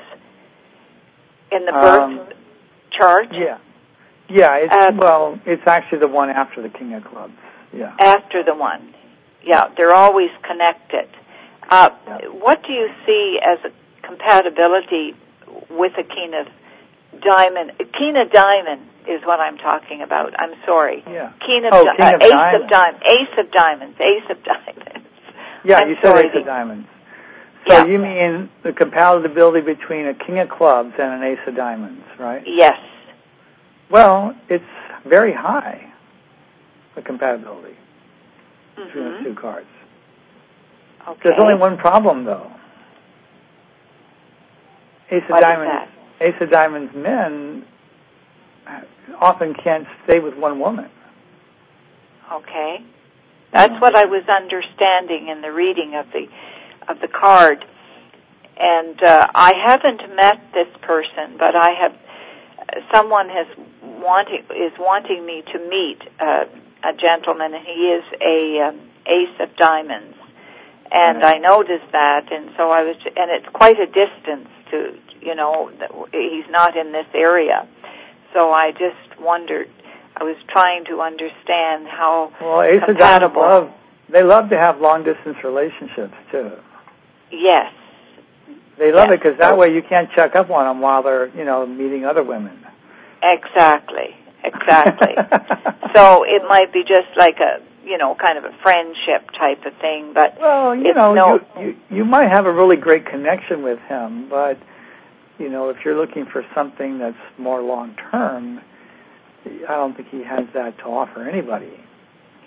in the birth um, chart. Yeah. Yeah, it's, uh, well, it's actually the one after the King of Clubs. Yeah. After the one. Yeah, they're always connected. Uh, yeah. What do you see as a compatibility with a King of Diamond? King of Diamond is what I'm talking about. I'm sorry. Yeah. King of oh, di- King uh, of Ace Diamonds. of Diamonds. Ace of Diamonds. Ace of Diamonds. Yeah, I'm you said sorry, Ace of Diamonds. So yeah. you mean the compatibility between a King of Clubs and an Ace of Diamonds, right? Yes. Well, it's very high, the compatibility mm-hmm. between those two cards. Okay. There's only one problem, though. Ace of what Diamonds. Ace of Diamonds men often can't stay with one woman. Okay. That's what I was understanding in the reading of the of the card. And uh, I haven't met this person, but I have someone has wanting is wanting me to meet uh, a gentleman, and he is a um, Ace of Diamonds. And right. I noticed that, and so I was, and it's quite a distance to, you know, he's not in this area. So I just wondered, I was trying to understand how well, Ace compatible. Of Diamonds love, they love to have long-distance relationships, too. Yes. They love yes. it because that way you can't check up on them while they're, you know, meeting other women. Exactly, exactly. So it might be just like a, you know, kind of a friendship type of thing, but well, you know, no... you, you you might have a really great connection with him, but you know, if you're looking for something that's more long term, I don't think he has that to offer anybody. Yeah.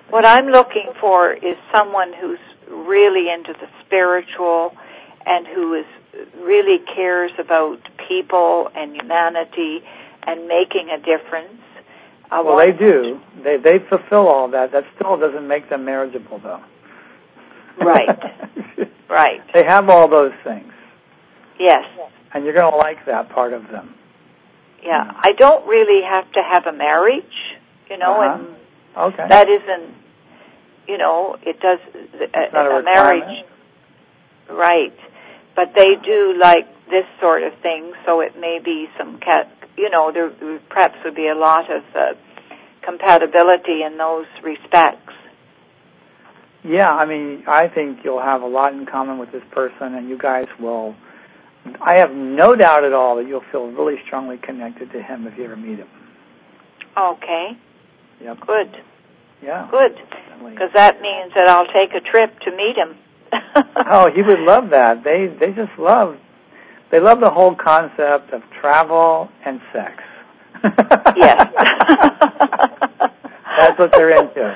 What I'm looking for is someone who's really into the spiritual and who is really cares about people and humanity and making a difference. I well, they do. They they fulfill all that. That still doesn't make them marriageable, though. Right. Right. They have all those things. Yes. And you're going to like that part of them. Yeah. You know. I don't really have to have a marriage, you know, uh-huh. and okay. that isn't, you know, it does, it's a, not a, a marriage. Right. But they do like this sort of thing, so it may be some, cat, you know, there perhaps would be a lot of uh, compatibility in those respects. Yeah, I mean, I think you'll have a lot in common with this person, and you guys will, I have no doubt at all that you'll feel really strongly connected to him if you ever meet him. Okay. Yep. Good. Yeah. Good. Because that means that I'll take a trip to meet him. Oh, he would love that. They they just love, they love the whole concept of travel and sex. Yes. That's what they're into.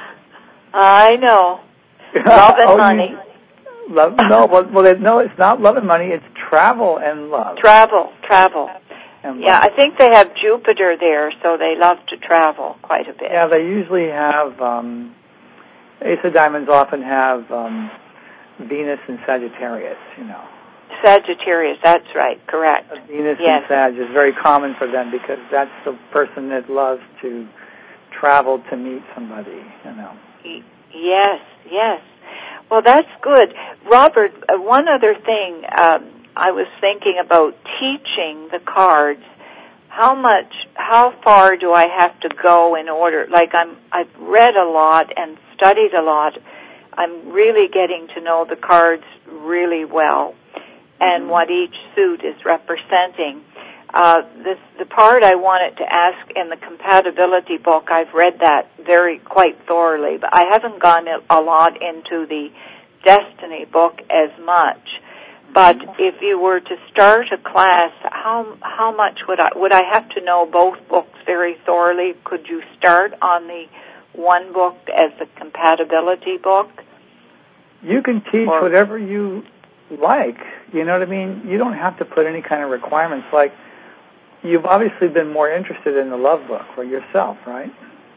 I know. Love and oh, money. You, love, no, well, well, no, it's not love and money. It's travel and love. Travel, travel. And yeah, love. I think they have Jupiter there, so they love to travel quite a bit. Yeah, they usually have, um, Ace of Diamonds often have um, Venus and Sagittarius, you know. Sagittarius, that's right, correct. Venus yes. and Sag is very common for them because that's the person that loves to travel to meet somebody, you know. Yes, yes. Well, that's good. Robert, uh, one other thing, um, I was thinking about teaching the cards. How much, how far do I have to go in order, like I'm, I've read a lot and studied a lot. I'm really getting to know the cards really well and mm-hmm. what each suit is representing. Uh, this, the part I wanted to ask in the compatibility book, I've read that very quite thoroughly, but I haven't gone a lot into the Destiny book as much. But if you were to start a class, how how much would I would I have to know both books very thoroughly? Could you start on the one book as the compatibility book? You can teach or, whatever you like. You know what I mean? You don't have to put any kind of requirements. Like, you've obviously been more interested in the love book for yourself, right?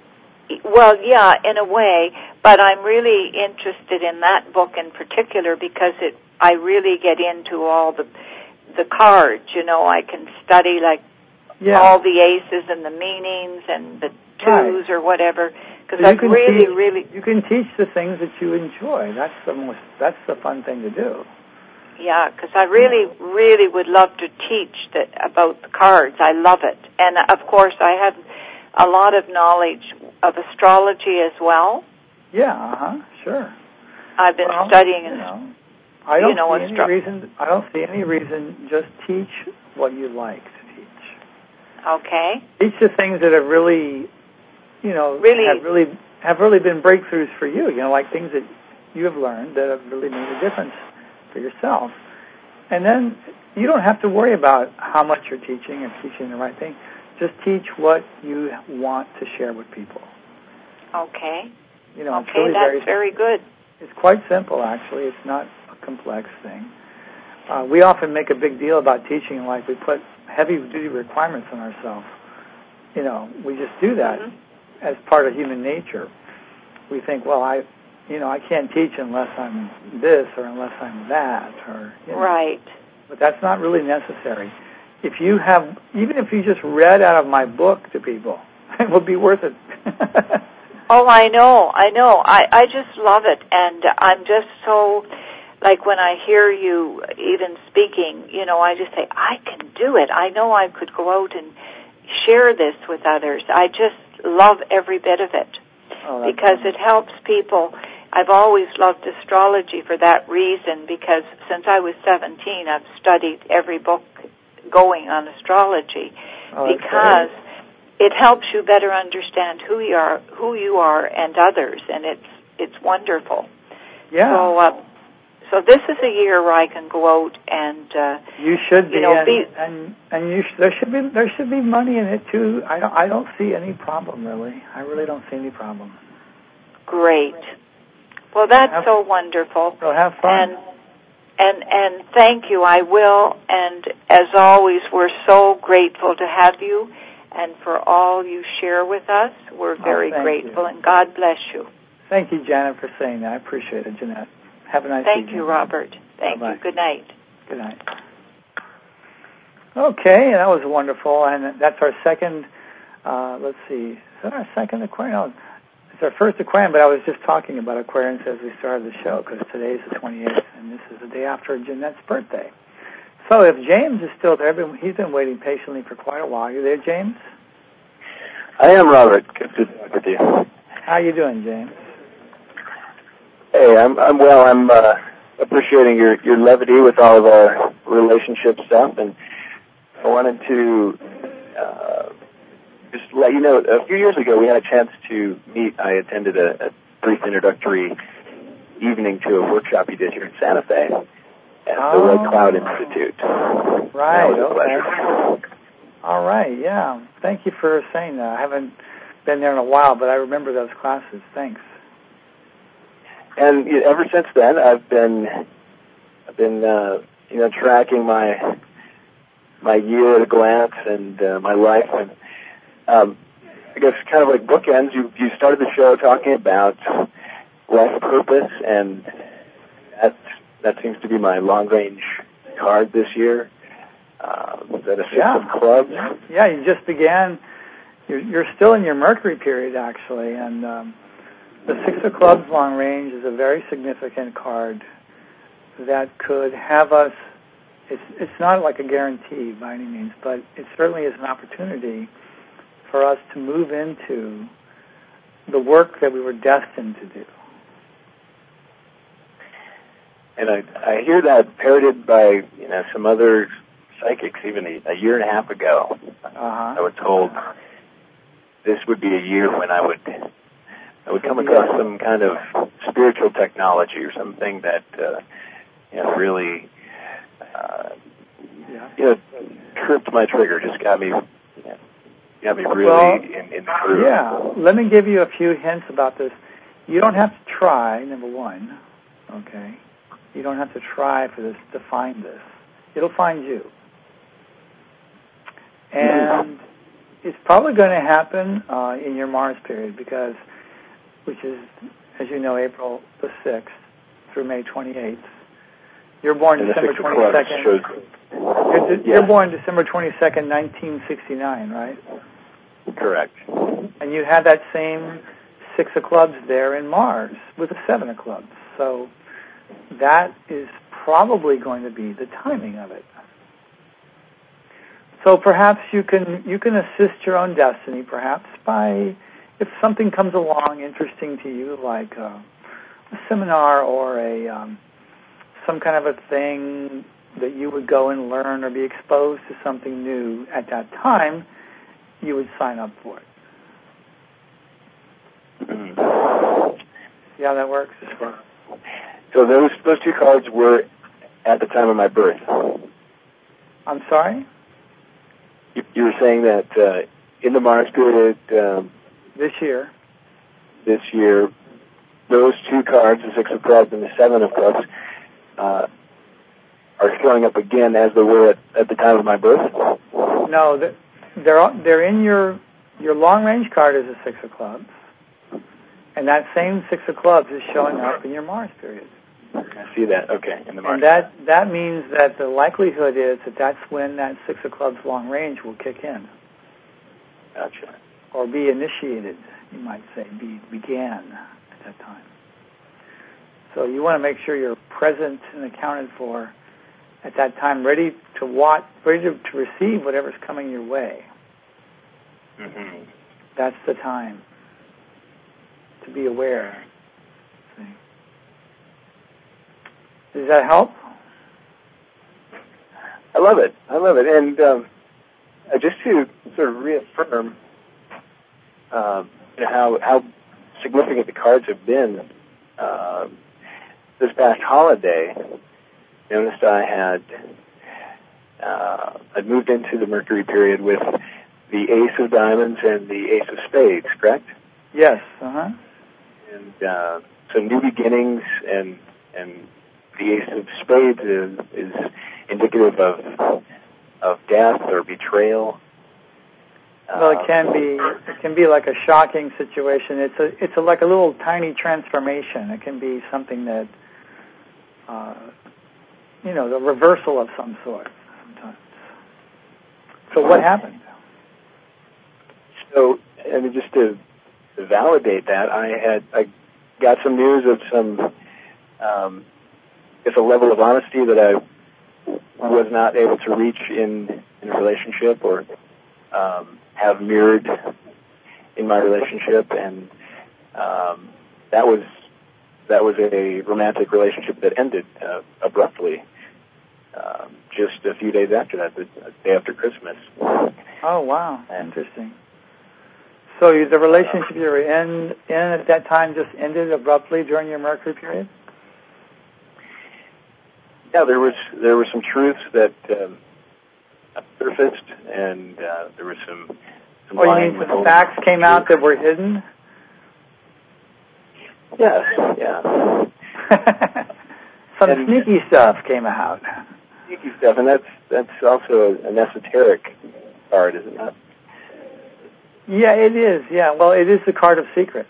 Well, yeah, in a way, but I'm really interested in that book in particular because it I really get into all the the cards. You know, I can study like yeah. all the aces and the meanings and the twos right. or whatever. Because so I really, teach, really you can teach the things that you enjoy. That's the most. That's the fun thing to do. Yeah, because I really, really would love to teach that about the cards. I love it, and of course, I have a lot of knowledge of astrology as well. Yeah, uh huh, sure. I've been well, studying. You know, I don't you know, see astro- any reason. I don't see any reason. Just teach what you like to teach. Okay. Teach the things that have really, you know, really have really have really been breakthroughs for you. You know, like things that you have learned that have really made a difference for yourself. And then you don't have to worry about how much you're teaching and teaching the right thing. Just teach what you want to share with people. Okay. You know, okay, it's really that's very, very good. It's quite simple, actually. It's not a complex thing. Uh, we often make a big deal about teaching, like we put heavy-duty requirements on ourselves. You know, we just do that mm-hmm. as part of human nature. We think, well, I, you know, I can't teach unless I'm this or unless I'm that, or you know. Right. But that's not really necessary. If you have, even if you just read out of my book to people, it will be worth it. Oh, I know, I know. I, I just love it, and I'm just so, like when I hear you even speaking, you know, I just say, I can do it. I know I could go out and share this with others. I just love every bit of it oh, because funny. It helps people. I've always loved astrology for that reason because since I was seventeen, I've studied every book going on astrology oh, because it helps you better understand who you are, who you are, and others, and it's it's wonderful. Yeah. So, uh, so this is a year where I can go out and uh, you should be, you know, and be, and, and you sh- there should be there should be money in it too. I don't I don't see any problem really. I really don't see any problem. Great. Well, that's have, so wonderful. So have fun. And, and, and thank you, I will. And as always, we're so grateful to have you and for all you share with us. We're very oh, grateful, you. and God bless you. Thank you, Janet, for saying that. I appreciate it, Jeanette. Have a nice Thank evening. you, Robert. Thank Bye-bye. you. Good night. Good night. Okay, that was wonderful, and that's our second, uh, let's see, is that our second Aquarian? No, it's our first Aquarian, but I was just talking about Aquarians as we started the show, because today's the twenty-eighth, and this is the day after Jeanette's birthday. So if James is still there, he's been waiting patiently for quite a while. Are you there, James? I am, Robert. Good to talk with you. How are you doing, James? Hey, I'm I'm well. I'm uh, appreciating your, your levity with all of our relationship stuff, and I wanted to uh, just let you know, a few years ago we had a chance to meet. I attended a, a brief introductory evening to a workshop you did here in Santa Fe at oh. the Red Cloud Institute. Right, that was a okay. pleasure. All right, yeah. Thank you for saying that. I haven't been there in a while, but I remember those classes. Thanks. And you know, ever since then, I've been, I've been, uh, you know, tracking my my year at a glance and uh, my life. And um, I guess kind of like bookends. You you started the show talking about life purpose, and that that seems to be my long range card this year. Uh, is that a six yeah. of clubs? Yeah, you just began. You're, you're still in your Mercury period, actually, and um, the Six of Clubs long range is a very significant card that could have us. It's it's not like a guarantee by any means, but it certainly is an opportunity for us to move into the work that we were destined to do. And I I hear that parroted by you know some other psychics even a, a year and a half ago. Uh-huh. I was told this would be a year when I would I would come across some kind of spiritual technology or something that uh, you know really uh, yeah. you know tripped my trigger, just got me you know, got me really well, in, in the groove. Yeah, let me give you a few hints about this. You don't have to try, number one, okay? You don't have to try for this to find this. It'll find you. And it's probably going to happen uh, in your Mars period, because, which is, as you know, April the sixth through May twenty-eighth. You're born and December twenty-second. Shows, you're, de- yeah. you're born December twenty-second, nineteen sixty-nine, right? Correct. And you had that same Six of Clubs there in Mars with a Seven of Clubs. So that is probably going to be the timing of it. So perhaps you can you can assist your own destiny, perhaps by, if something comes along interesting to you, like a, a seminar or a um, some kind of a thing that you would go and learn or be exposed to something new at that time, you would sign up for it. Mm-hmm. See how that works? So those those two cards were at the time of my birth. I'm sorry? You, you were saying that uh, in the Mars period um, this year, this year, those two cards, the Six of Clubs and the Seven of Clubs, uh, are showing up again as they were at, at the time of my birth? No, they're they're in your your long range card is a Six of Clubs, and that same Six of Clubs is showing up in your Mars period. I see that. Okay, in the Mars. And that that means that the likelihood is that that's when that Six of Clubs long range will kick in. Gotcha. Or be initiated, you might say, be began at that time. So you want to make sure you're present and accounted for at that time, ready to watch, ready to, to receive whatever's coming your way. Mm-hmm. That's the time to be aware. See? Does that help? I love it. I love it. And um, uh, just to sort of reaffirm uh, you know, how how significant the cards have been uh, this past holiday, noticed I had uh, I'd moved into the Mercury period with the Ace of Diamonds and the Ace of Spades, correct? Yes. Uh huh. and uh, so new beginnings, and and the Ace of Spades is, is indicative of of death or betrayal. Well, it can be it can be like a shocking situation. It's a it's a, like a little tiny transformation. It can be something that uh, you know, the reversal of some sort sometimes. So what happened? So, I mean, just to, to validate that, I had I got some news of some um, it's a level of honesty that I was not able to reach in in a relationship or um, have mirrored in my relationship, and um, that was that was a romantic relationship that ended uh, abruptly um, just a few days after that, the day after Christmas. Oh wow, interesting. So you, the relationship you were in in at that time just ended abruptly during your Mercury period? Yeah, there was there were some truths that um, surfaced, and uh, there was some. some oh, you mean some facts came out that were hidden? Yes, yeah. Some and sneaky stuff came out. Sneaky stuff, and that's that's also an esoteric card, isn't it? Yeah, it is. Yeah, well, it is the card of secrets.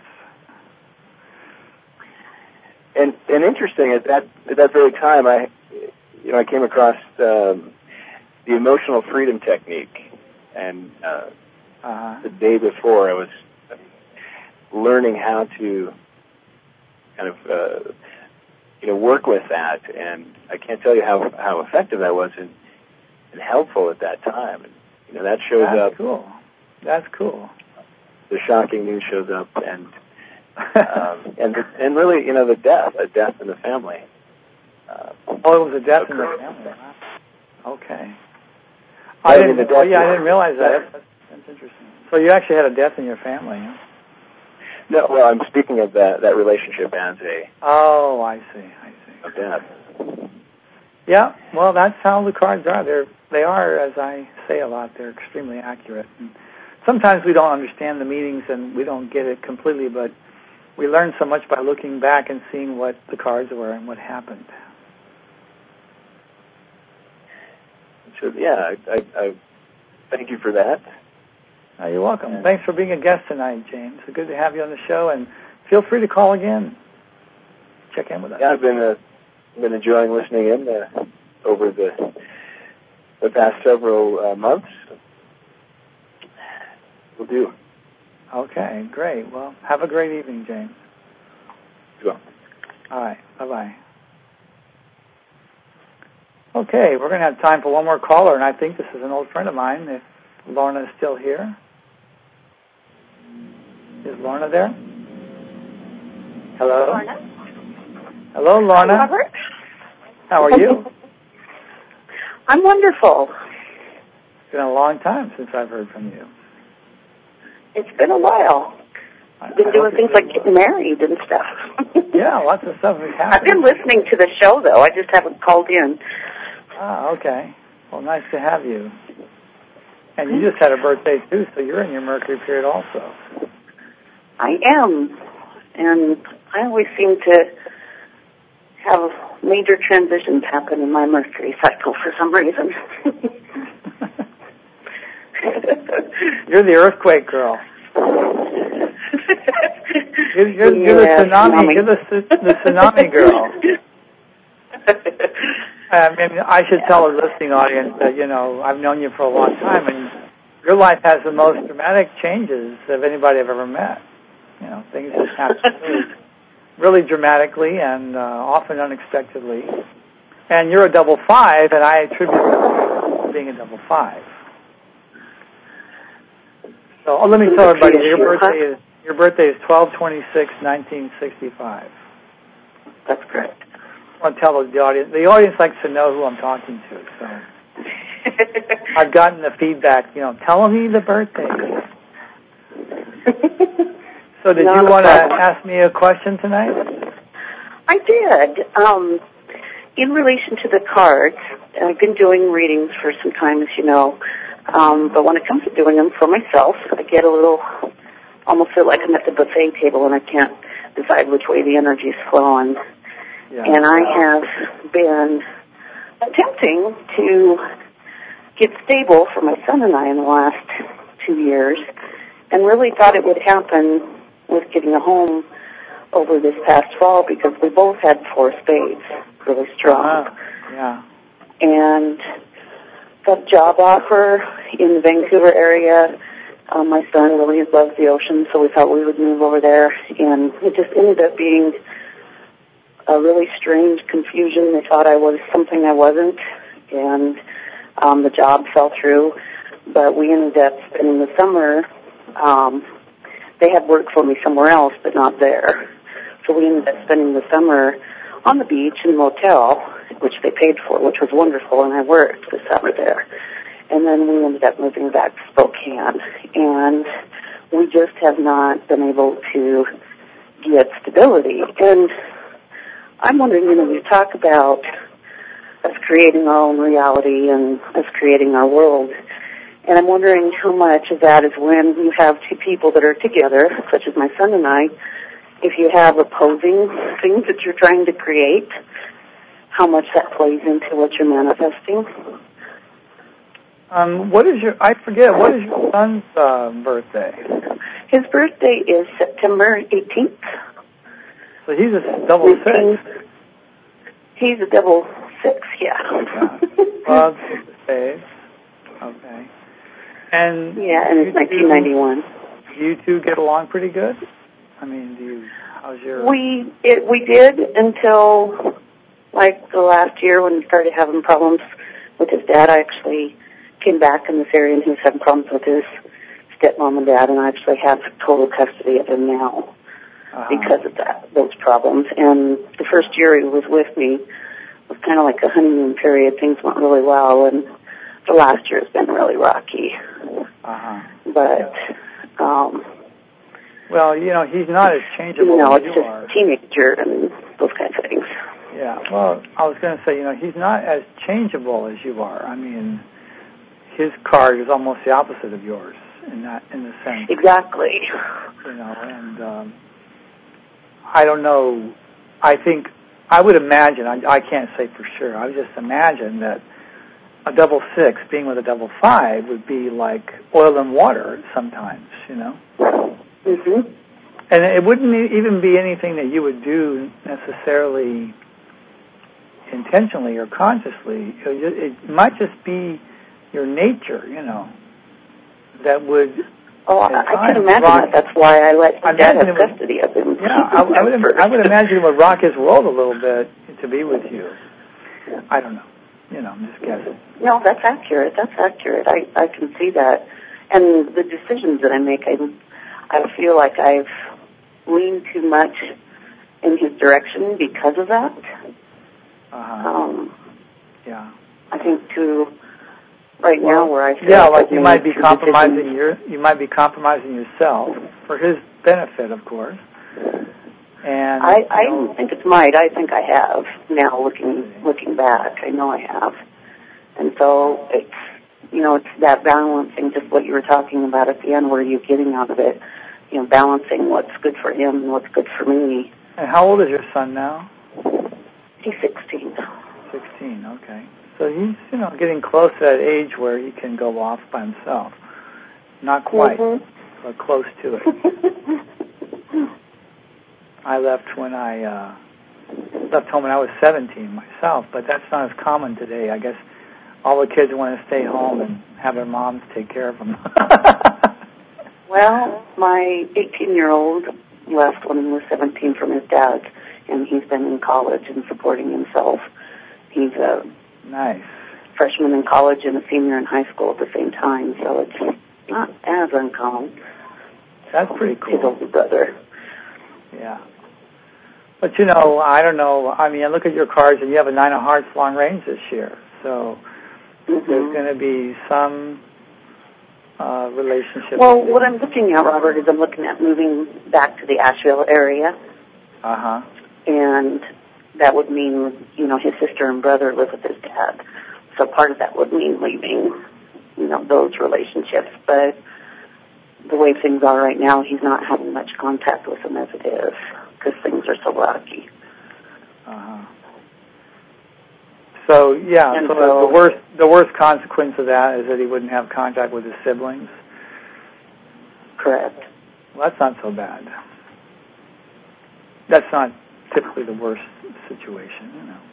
And and interesting at that at that very time, I you know I came across um, the emotional freedom technique, and uh, uh-huh. the day before I was learning how to kind of uh, you know work with that, and I can't tell you how how effective that was and, and helpful at that time. And you know that shows That's up. Cool. That's cool. The shocking news shows up, and um, and the, and really, you know, the death, a death in the family. Uh, oh, it was a death in the family. Okay. I didn't. Oh, yeah, I didn't realize that. That's, that's interesting. So you actually had a death in your family, huh? No, well, I'm speaking of that that relationship as a. Oh, I see. I see. A death. Yeah. Well, that's how the cards are. They're they are, as I say a lot, they're extremely accurate. And sometimes we don't understand the meanings and we don't get it completely, but we learn so much by looking back and seeing what the cards were and what happened. So, yeah, I, I, I thank you for that. Oh, you're welcome. And thanks for being a guest tonight, James. It's good to have you on the show, and feel free to call again. Check in with us. Yeah, I've been uh, been enjoying listening in uh, over the the past several uh, months. Will do. Okay, great. Well, have a great evening, James. You will. All right. Bye-bye. Okay, we're going to have time for one more caller, and I think this is an old friend of mine, if Lorna is still here. Is Lorna there? Hello? Lorna? Hello, Lorna. Hi, Robert. How are you? I'm wonderful. It's been a long time since I've heard from you. It's been a while. I've been I doing things like getting married and stuff. Yeah, lots of stuff has happened. I've been listening to the show, though. I just haven't called in. Ah, okay. Well, nice to have you. And you just had a birthday, too, so you're in your Mercury period also. I am. And I always seem to have major transitions happen in my Mercury cycle for some reason. You're the earthquake girl. You're, you're, you're yeah, the tsunami. tsunami. You're the, the tsunami girl. I mean, I should tell a listening audience that, you know, I've known you for a long time, and your life has the most dramatic changes of anybody I've ever met. You know, things just happen really, really dramatically and uh, often unexpectedly. And you're a double five, and I attribute that to being a double five. So oh, let me tell everybody, your birthday is your birthday is twelve twenty-six nineteen sixty-five. That's correct. I want to tell the audience. The audience likes to know who I'm talking to. So I've gotten the feedback. You know, tell me the birthday. So did Not you want to ask me a question tonight? I did. Um, in relation to the cards, I've been doing readings for some time, as you know. Um, but when it comes to doing them for myself, I get a little, almost feel like I'm at the buffet table and I can't decide which way the energy is flowing. Yeah. And I have been attempting to get stable for my son and I in the last two years, and really thought it would happen with getting a home over this past fall because we both had four spades really strong. Uh-huh. Yeah. And got a job offer in the Vancouver area. Um, my son really loves the ocean, so we thought we would move over there. And it just ended up being a really strange confusion. They thought I was something I wasn't, and um, the job fell through. But we ended up spending the summer. Um, they had work for me somewhere else, but not there. So we ended up spending the summer on the beach in a motel, which they paid for, which was wonderful, and I worked the summer there. And then we ended up moving back to Spokane, and we just have not been able to get stability. And I'm wondering, you know, you talk about us creating our own reality and us creating our world, and I'm wondering how much of that is when you have two people that are together, such as my son and I, if you have opposing things that you're trying to create, how much that plays into what you're manifesting. Um, what is your, I forget, what is your son's uh, birthday? His birthday is September eighteenth. So he's a double six. He's a double six, yeah. Yeah. Well, okay. Okay. And yeah, and it's nineteen ninety-one. Do you two get along pretty good? I mean, do you, how's your... We, it, we did until, like, the last year when we started having problems with his dad. I actually came back in this area and he was having problems with his stepmom and dad, and I actually have total custody of him now uh-huh. because of that, those problems. And the first year he was with me was kind of like a honeymoon period. Things went really well, and the last year has been really rocky. Uh-huh. But, um... well, you know, he's not as changeable you know, as it's you just are. Teenager and those kinds of things. Yeah, well, I was going to say, you know, he's not as changeable as you are. I mean, his card is almost the opposite of yours in that, in the sense. Exactly. You know, and um, I don't know. I think I would imagine. I, I can't say for sure. I would just imagine that a double six being with a double five would be like oil and water sometimes. You know. Mm-hmm. And it wouldn't even be anything that you would do necessarily intentionally or consciously. It might just be your nature, you know, that would... Oh, I can imagine rock, that. That's why I let my dad have custody of him. Yeah, I, I, would, I would imagine it would rock his world a little bit to be with you. I don't know. You know, I'm just guessing. No, that's accurate. That's accurate. I, I can see that. And the decisions that I make, I, I feel like I've leaned too much in his direction because of that. Uh-huh. Um, yeah. I think to right well, now where I feel yeah, like, like you might be compromising your you might be compromising yourself for his benefit, of course. And I, I you know, don't think it's might. I think I have now looking looking back. I know I have, and so it's you know it's that balancing, just what you were talking about at the end. What are you getting out of it? You know, balancing what's good for him and what's good for me. And how old is your son now? He's sixteen. Sixteen. Okay. So he's, you know, getting close to that age where he can go off by himself. Not quite, mm-hmm. but close to it. I left when I uh, left home when I was seventeen myself, but that's not as common today. I guess all the kids want to stay home and have their moms take care of them. Well, my eighteen-year-old left when he was seventeen from his dad, and he's been in college and supporting himself. He's a nice freshman in college and a senior in high school at the same time, so it's not as uncommon. That's pretty cool. His older brother. Yeah. But, you know, I don't know. I mean, I look at your cards, and you have a nine of hearts long range this year. So mm-hmm. there's going to be some uh, relationship. Well, what I'm looking at, Robert, is I'm looking at moving back to the Asheville area. Uh-huh. And that would mean, you know, his sister and brother live with his dad. So part of that would mean leaving, you know, those relationships. But the way things are right now, he's not having much contact with them as it is because things are so rocky. Uh-huh. So yeah, And so, so the worst the worst consequence of that is that he wouldn't have contact with his siblings. Correct. Well, that's not so bad. That's not typically the worst situation, you know.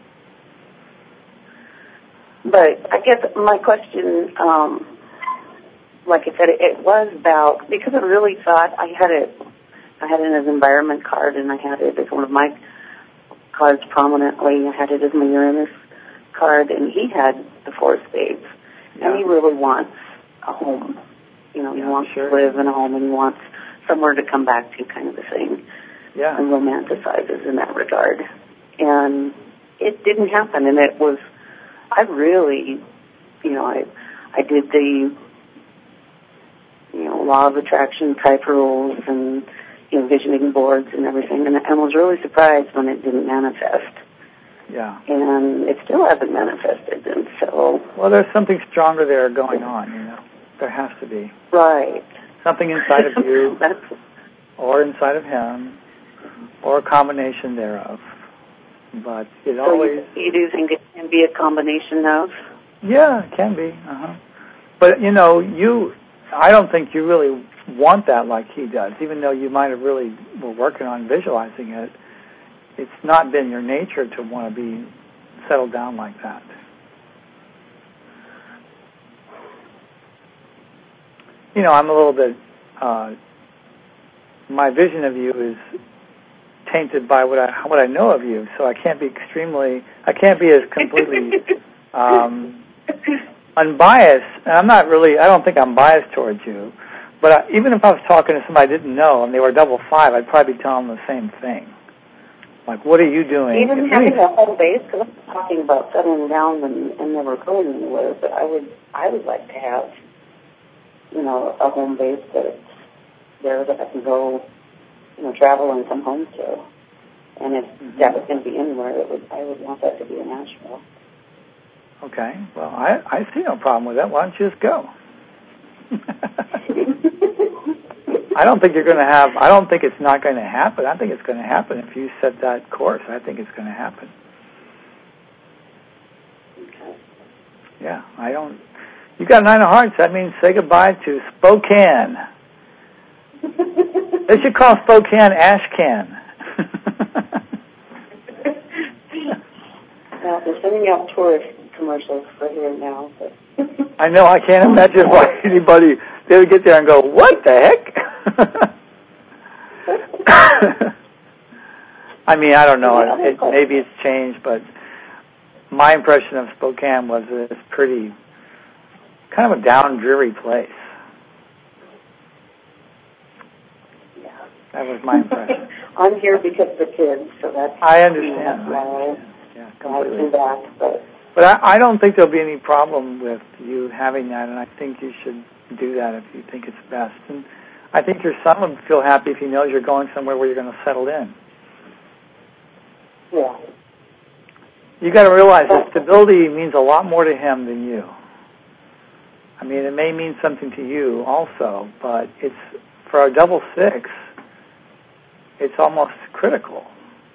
But I guess my question, um, like I said, it, it was about, because I really thought I had it, I had it as an environment card, and I had it as one of my cards prominently. I had it as my Uranus card, and he had the Four of Spades. Yeah. And he really wants a home. You know, he yeah, wants sure. to live in a home, and he wants somewhere to come back to, kind of a thing. Yeah. And romanticizes in that regard. And it didn't happen, and it was, I really, you know, I I did the, you know, law of attraction type rules and, you know, visioning boards and everything, and I was really surprised when it didn't manifest. Yeah. And it still hasn't manifested, and so... Well, there's something stronger there going on, you know. There has to be. Right. Something inside of you, or inside of him, or a combination thereof. But it so always... You, you do think it can be a combination of? Yeah, it can be. Uh-huh. But, you know, you... I don't think you really want that like he does, even though you might have really were working on visualizing it. It's not been your nature to want to be settled down like that. You know, I'm a little bit, uh, my vision of you is tainted by what I what I know of you, so I can't be extremely, I can't be as completely um, unbiased. And I'm not really, I don't think I'm biased towards you, but I, even if I was talking to somebody I didn't know and they were double five, I'd probably be telling them the same thing. Like, what are you doing? Even having a home base, because I'm talking about settling down and, and never going anywhere, but I would, I would like to have, you know, a home base that's there that I can go, you know, travel and come home to. And if mm-hmm. that was going to be anywhere, it would, I would want that to be in Nashville. Okay. Well, I, I see no problem with that. Why don't you just go? I don't think you're going to have, I don't think it's not going to happen. I think it's going to happen. If you set that course, I think it's going to happen. Okay. Yeah, I don't, you got nine of hearts. That means say goodbye to Spokane. They should call Spokane Ashcan. Well, they're sending out tourist commercials for here now. But I know, I can't imagine why anybody, they would get there and go, what the heck? I mean, I don't know. It, it, maybe it's changed, but my impression of Spokane was that it's pretty, kind of a down, dreary place. Yeah. That was my impression. I'm here because of the kids, so that's... I understand. You know, that's why yeah, completely. I do that, but... But I, I don't think there'll be any problem with you having that, and I think you should do that if you think it's best. And I think your son would feel happy if he knows you're going somewhere where you're going to settle in. Yeah. You got to realize that stability means a lot more to him than you. I mean, it may mean something to you also, but it's for a double six, it's almost critical.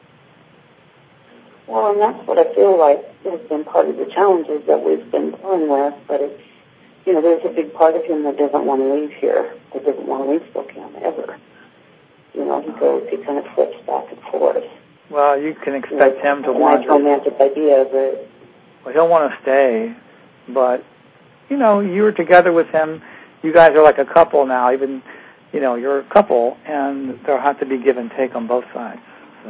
Well, and that's what I feel like has been part of the challenges that we've been dealing with, but it's, you know, there's a big part of him that doesn't want to leave here, that doesn't want to leave Spokane ever. You know, he goes, he kind of flips back and forth. Well, you can expect you know, him to want to... nice romantic idea, but... Well, he'll want to stay, but, you know, you were together with him. You guys are like a couple now, even, you know, you're a couple, and there'll have to be give and take on both sides. So.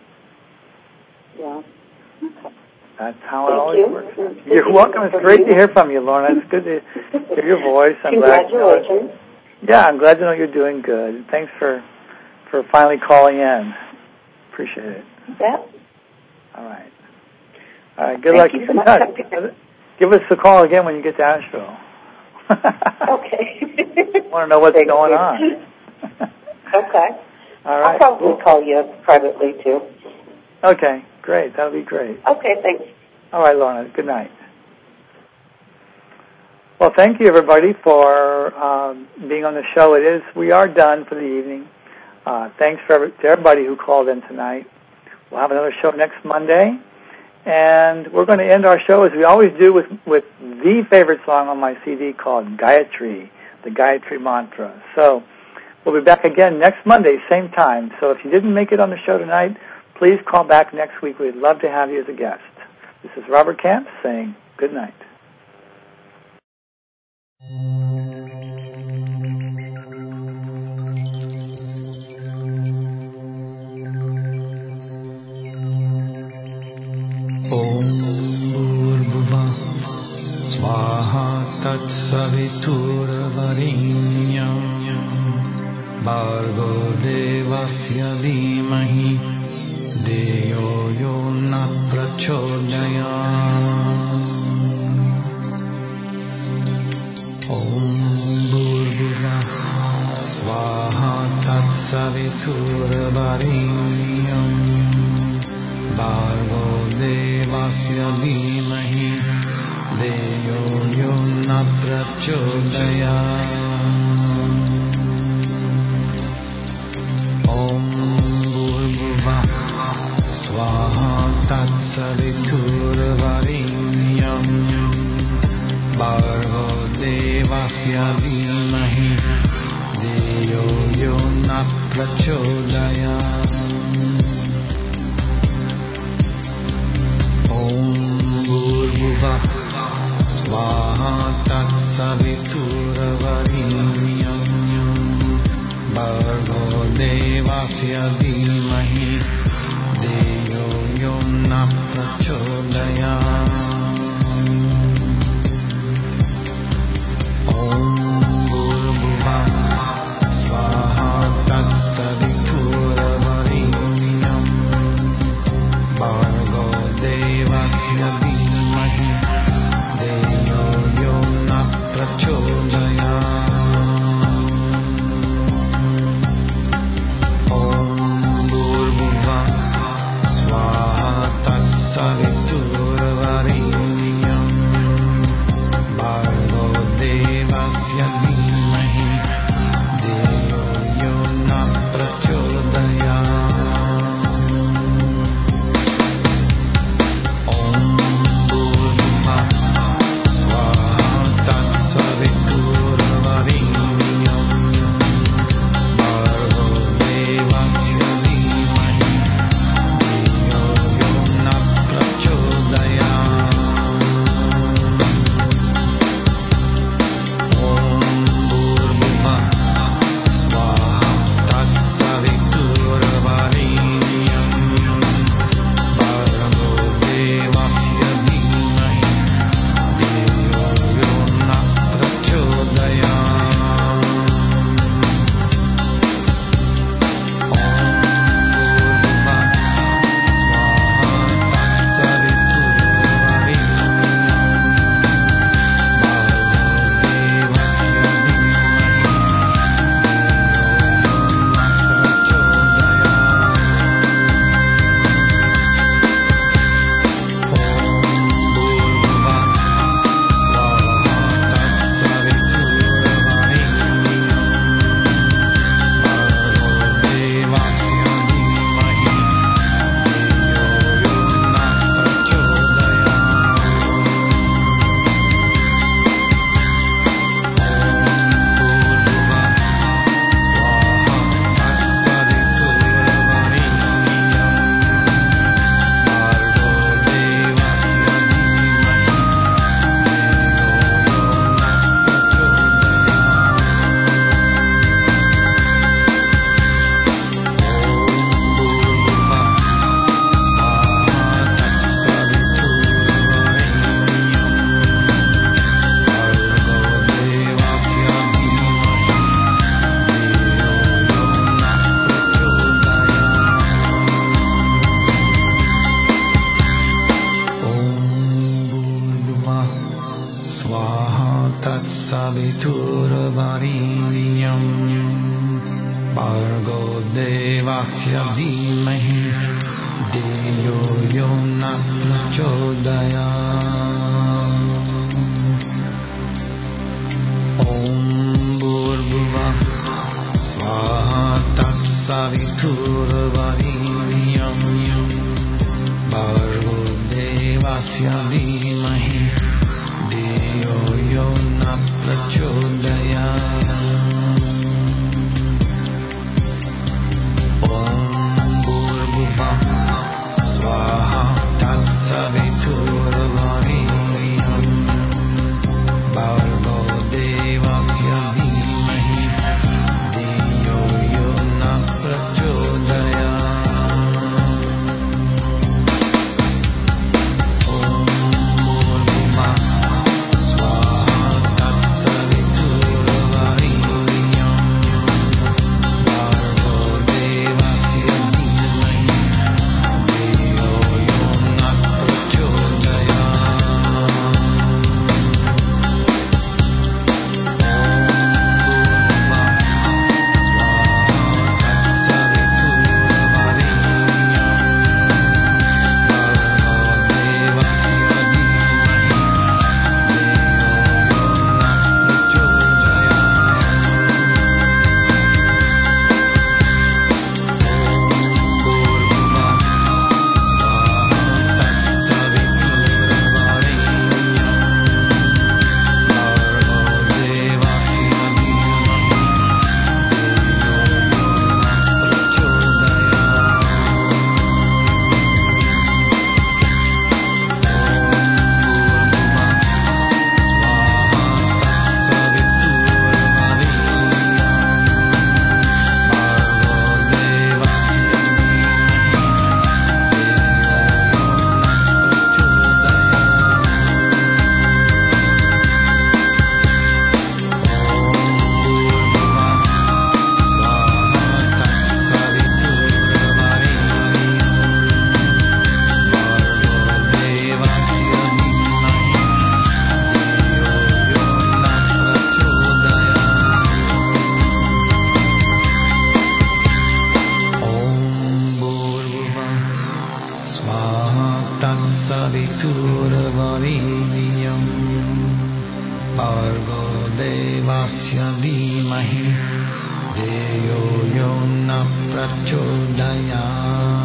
Yeah. That's how it Thank always you. works. Thank You're welcome. It's great you. to hear from you, Lorna. It's good to hear your voice. I'm Congratulations. Glad to know, yeah, I'm glad to know you're doing good. Thanks for, for finally calling in. Appreciate it. Yeah. All right. All right. Good Thank luck. You so much. Give us a call again when you get to Asheville. Okay. I want to know what's Thank going you. on. Okay. All right. I'll probably cool. call you privately, too. Okay. Great. That'll be great. Okay, thanks. All right, Lorna. Good night. Well, thank you, everybody, for um, being on the show. It is. We are done for the evening. Uh, thanks for every, to everybody who called in tonight. We'll have another show next Monday. And we're going to end our show, as we always do, with, with the favorite song on my C D called Gayatri, the Gayatri Mantra. So we'll be back again next Monday, same time. So if you didn't make it on the show tonight, please call back next week. We'd love to have you as a guest. This is Robert Camp saying good night. Om Bhurvubah Swaha Tatsaviturvarenyam Bhargo Devasya Dhimahi Deyo Yo Na Prachodayam Om Bhurvubah Swaha Tatsaviturvarenyam Bhargo Devasya Dhimahi Deyo Yo Na Prachodayam Om Bhurvubah Swaha Tatsaviturvarenyam Bhargo Devasya Dhimahi Deyo Yo Na Prachodayam Swaha Tatsaviturvarenyam Bhargo Devasya Dhimahi Deyo Yo Na Prachodayam Om Bhurvubah Swaha Tatsaviturvarenyam Bhargo Devasya Dhimahi Deyo Yo Na Prachodayam Om Bhurvubah Swaha Tatsaviturvarenyam Bhargo Devasya Dhimahi Deyo Yo Na Prachodayam Om Bhurvubah Swaha Tatsaviturvarenyam Bhargo Devasya Dhimahi Deyo Yo Na Prachodayam Om Bhurvubah Swaha Tatsaviturvarenyam Bhargo Devasya Dhimahi Deyo Yo Na Prachodayam Tatsaviturvarenyam Bhargo Devasya Dhimahi Deyo Yo Na Prachodayam Om Bhurvubah Swaha Tatsaviturvarenyam devasya dhimahi deyo yo na prachodayat.